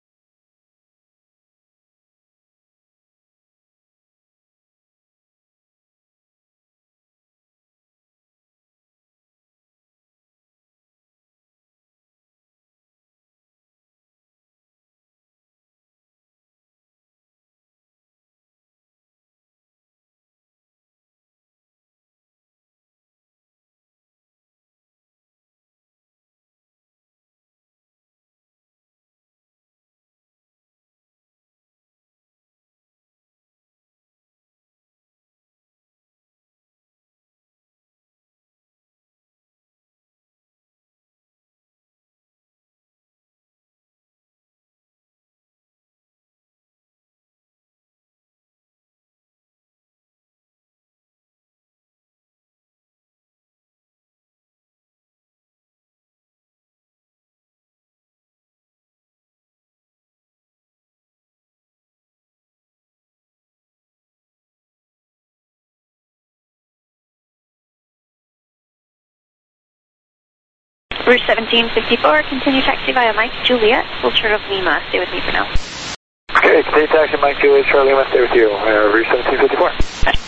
Rouge seventeen fifty-four, continue taxi via Mike, Juliet, full short of Lima. Stay with me for now. Okay, continue taxi Mike, Juliet, short Lima, stay with you. Uh, Rouge seventeen fifty-four. Roger.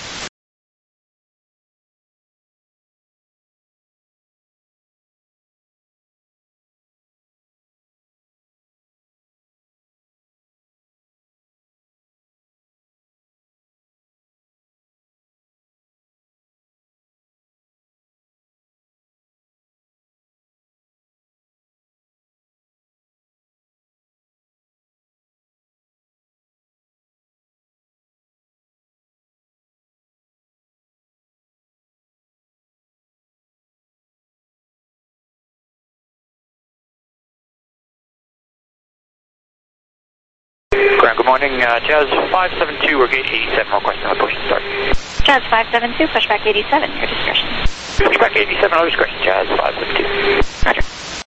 morning. Uh, Jazz five seven two or gate eighty-seven requesting a push and start. Jazz five seven two, pushback eighty-seven, your discretion. Pushback eighty-seven, our discretion. Jazz five seven two. Roger.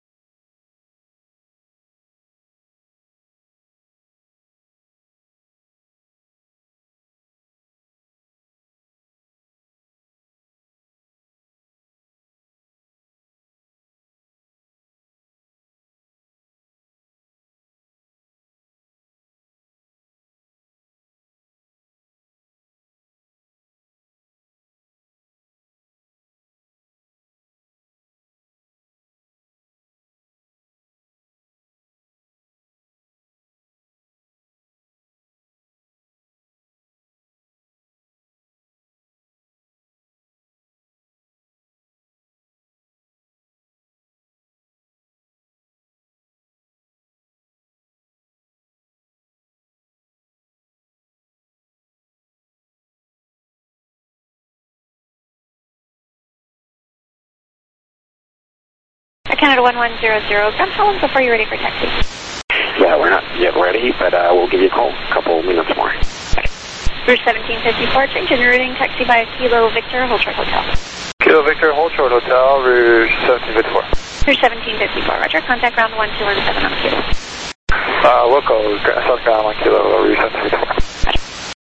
Canada one one zero zero, ground, how long before you're ready for taxi? Yeah, we're not yet ready, but uh, we'll give you a call a couple minutes more. Route seventeen fifty-four, change in routing, taxi by Kilo Victor, Hold Short Hotel. Kilo Victor, Hold Short Hotel, Route seventeen fifty-four. Route seventeen fifty-four, roger, contact ground one two one seven on the Kilo. Uh, local, South Ground one Kilo, Route seventeen fifty-four. Roger.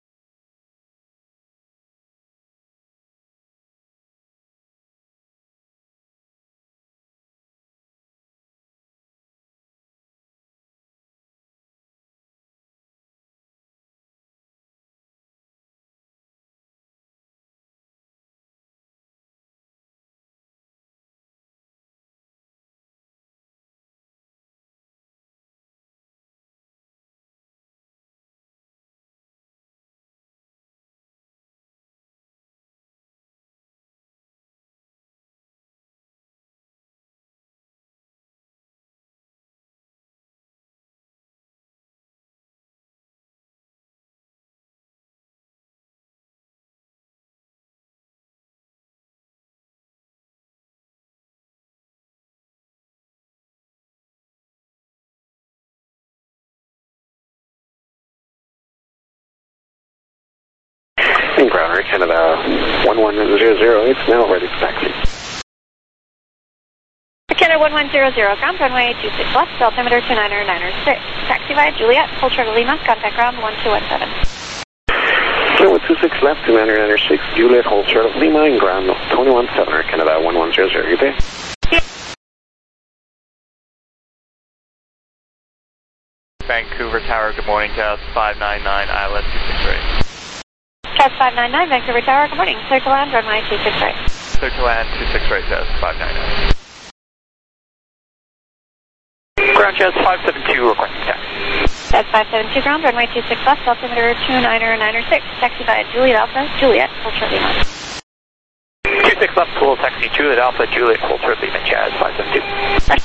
In ground, Air Canada one one zero zero, it's now ready for taxi. Canada one one zero zero, ground runway two six left, altimeter two niner niner six. Taxi via Juliet, Hold Short Lima, contact ground one two one seven. So with two six left, two niner niner six, Juliet, Hold Short Lima, and ground twenty-one seven, Air Canada one one zero zero, you there? Vancouver Tower, good morning, Jazz five nine nine, I L S two six right. Jazz five nine nine, Vancouver Tower, good morning, clear to land, runway two six right. Clear to land, two six right, Jazz five nine nine. Ground Jazz five seven two, requesting taxi. Jazz five seven two, ground, runway two six left, altimeter two niner niner six. Taxi via Juliet Alpha, Juliet, Hold Short Lima. two six left, full taxi, Juliet Alpha, Juliet, Hold Short Lima, Jazz five seven two.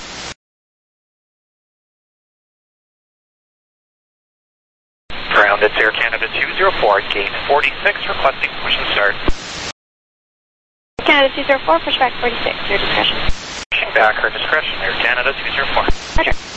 Ground, it's Air Canada two zero four, gate forty-six, requesting push and start. Canada two zero four, pushback forty-six, your discretion. Pushing back, her discretion, Air Canada two zero four. Roger.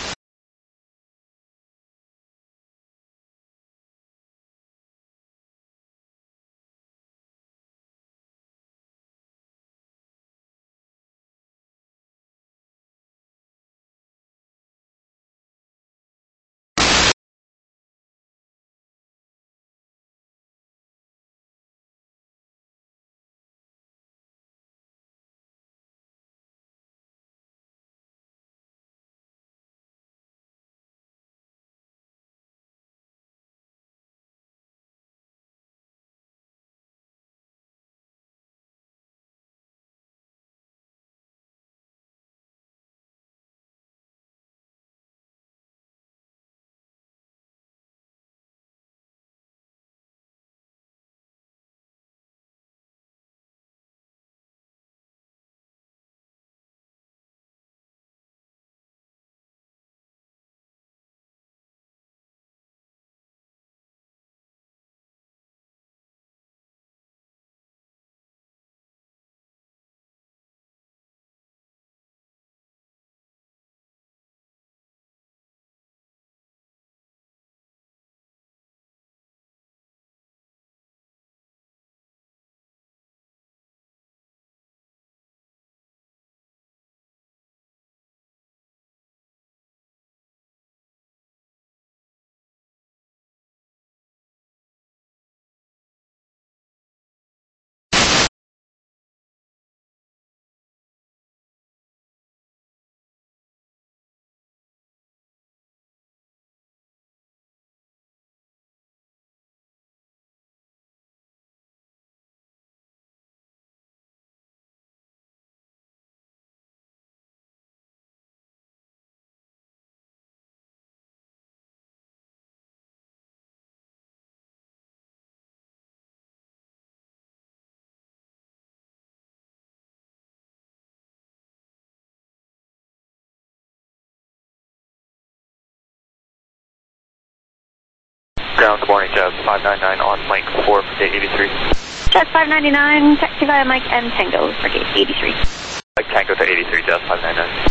ground, good morning, Jazz five nine nine on Mike four for gate eighty-three. Jazz five ninety-nine, taxi via Mike and Tango for gate eighty-three. Mike Tango to eighty-three, Jazz five nine nine.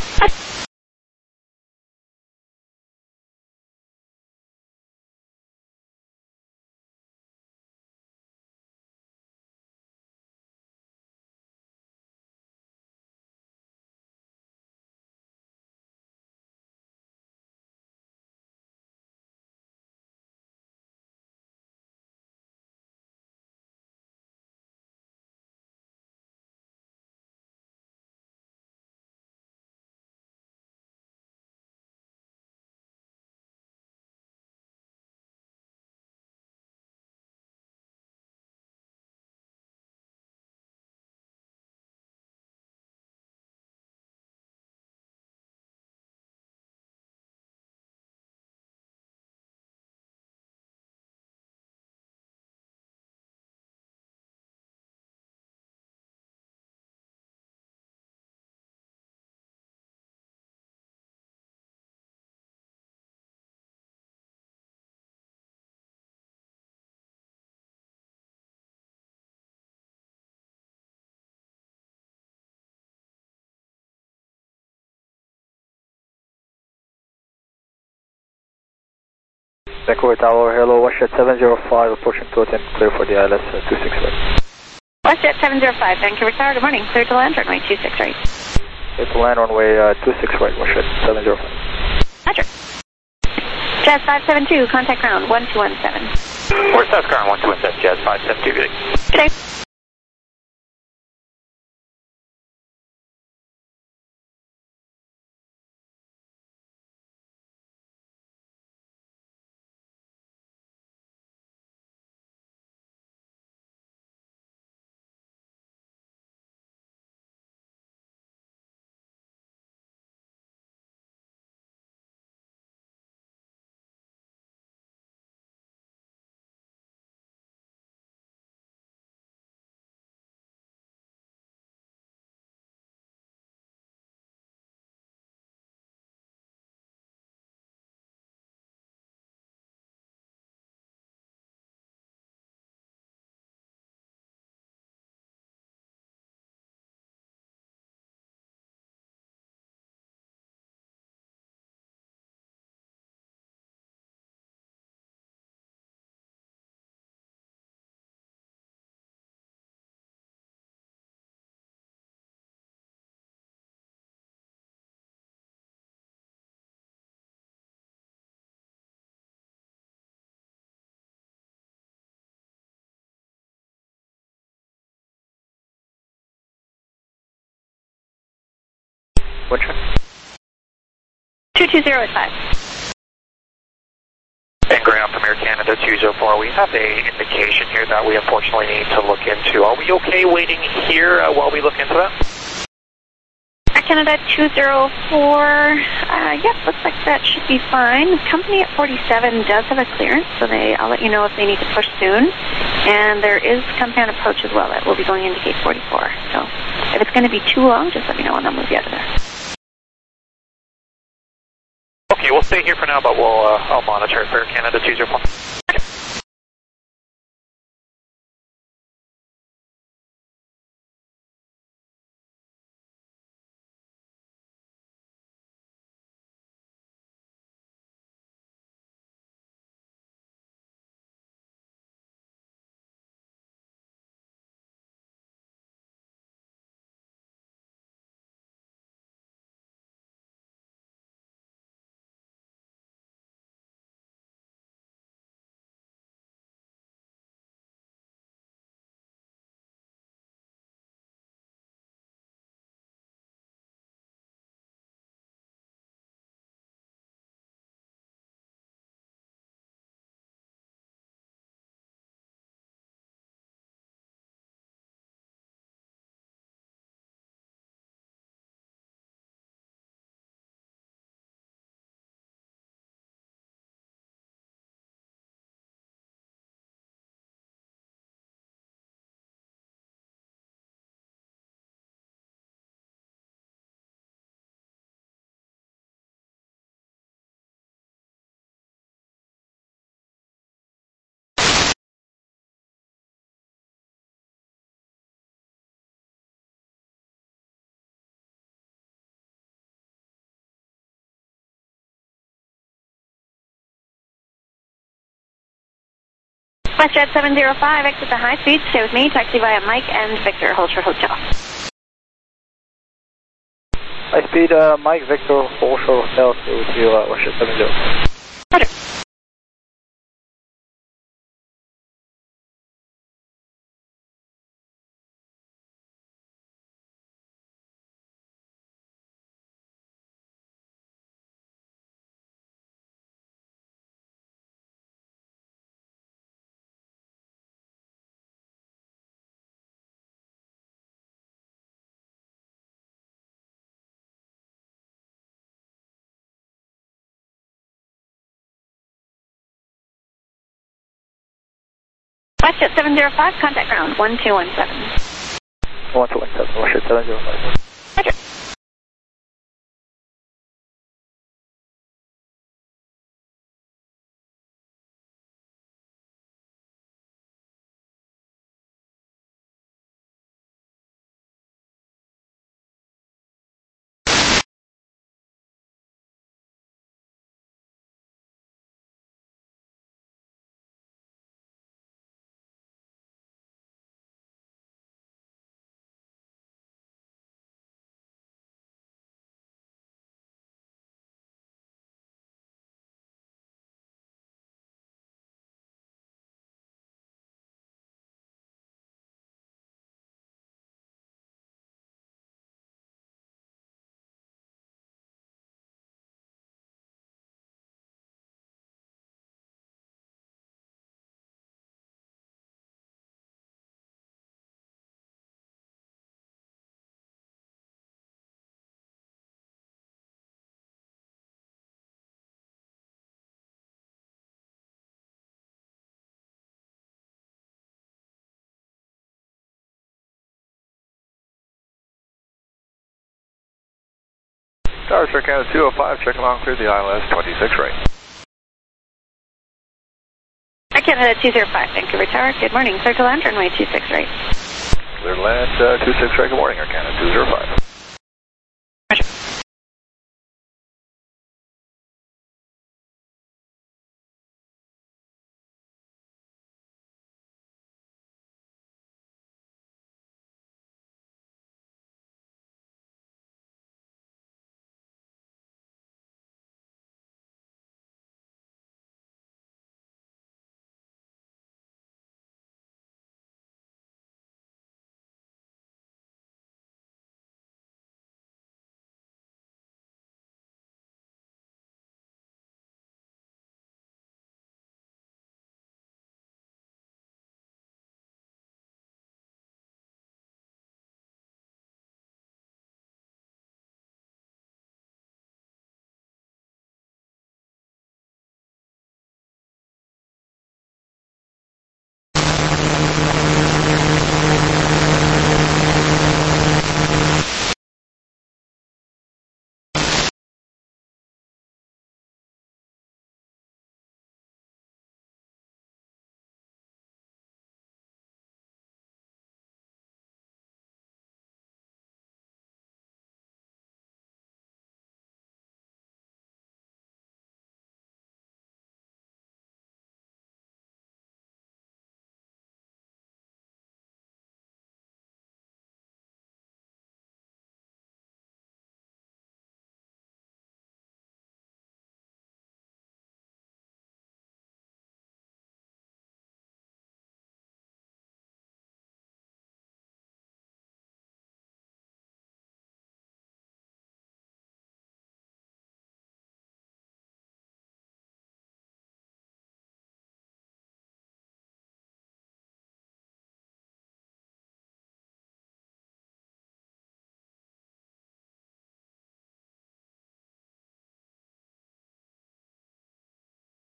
Vancouver Tower, hello, WestJet seven zero five, approaching Totem, clear for the I L S uh, two six right. WestJet seven zero five, Vancouver Tower, good morning. Clear to land, runway two six right. Clear to land, runway uh, two six right, WestJet seven zero five. Roger. Jazz five seven two, contact ground one two one seven. We're South ground one two one seven, Jazz five seven two, good day. Good day. Which one? two two zero five. And ground from Air Canada two zero four, we have a indication here that we unfortunately need to look into. Are we okay waiting here uh, while we look into that? Air Canada two zero four, uh, yes, looks like that should be fine. Company at forty-seven does have a clearance, so they, I'll let you know if they need to push soon. And there is compound approach as well that will be going into gate forty-four. So if it's going to be too long, just let me know and I'll move you out of there. Okay, we'll stay here for now, but we'll uh, I'll monitor for Air Canada two zero four. WestJet seven zero five, exit the high speed, stay with me, taxi via Mike and Victor, hold short hotel. High speed, uh, Mike, Victor, hold short hotel, stay with you, uh, WestJet seven zero five. Roger. WestJet seven zero five, contact ground one two one seven. one two one seven, WestJet seven zero five. Roger. Tower Sir Canada two oh five, check along through the I L S twenty-six right. Air Canada two zero five, Vancouver Tower, good morning. Clear to land, runway two six right. Clear to land, uh, two six right, good morning, Air Canada two zero five.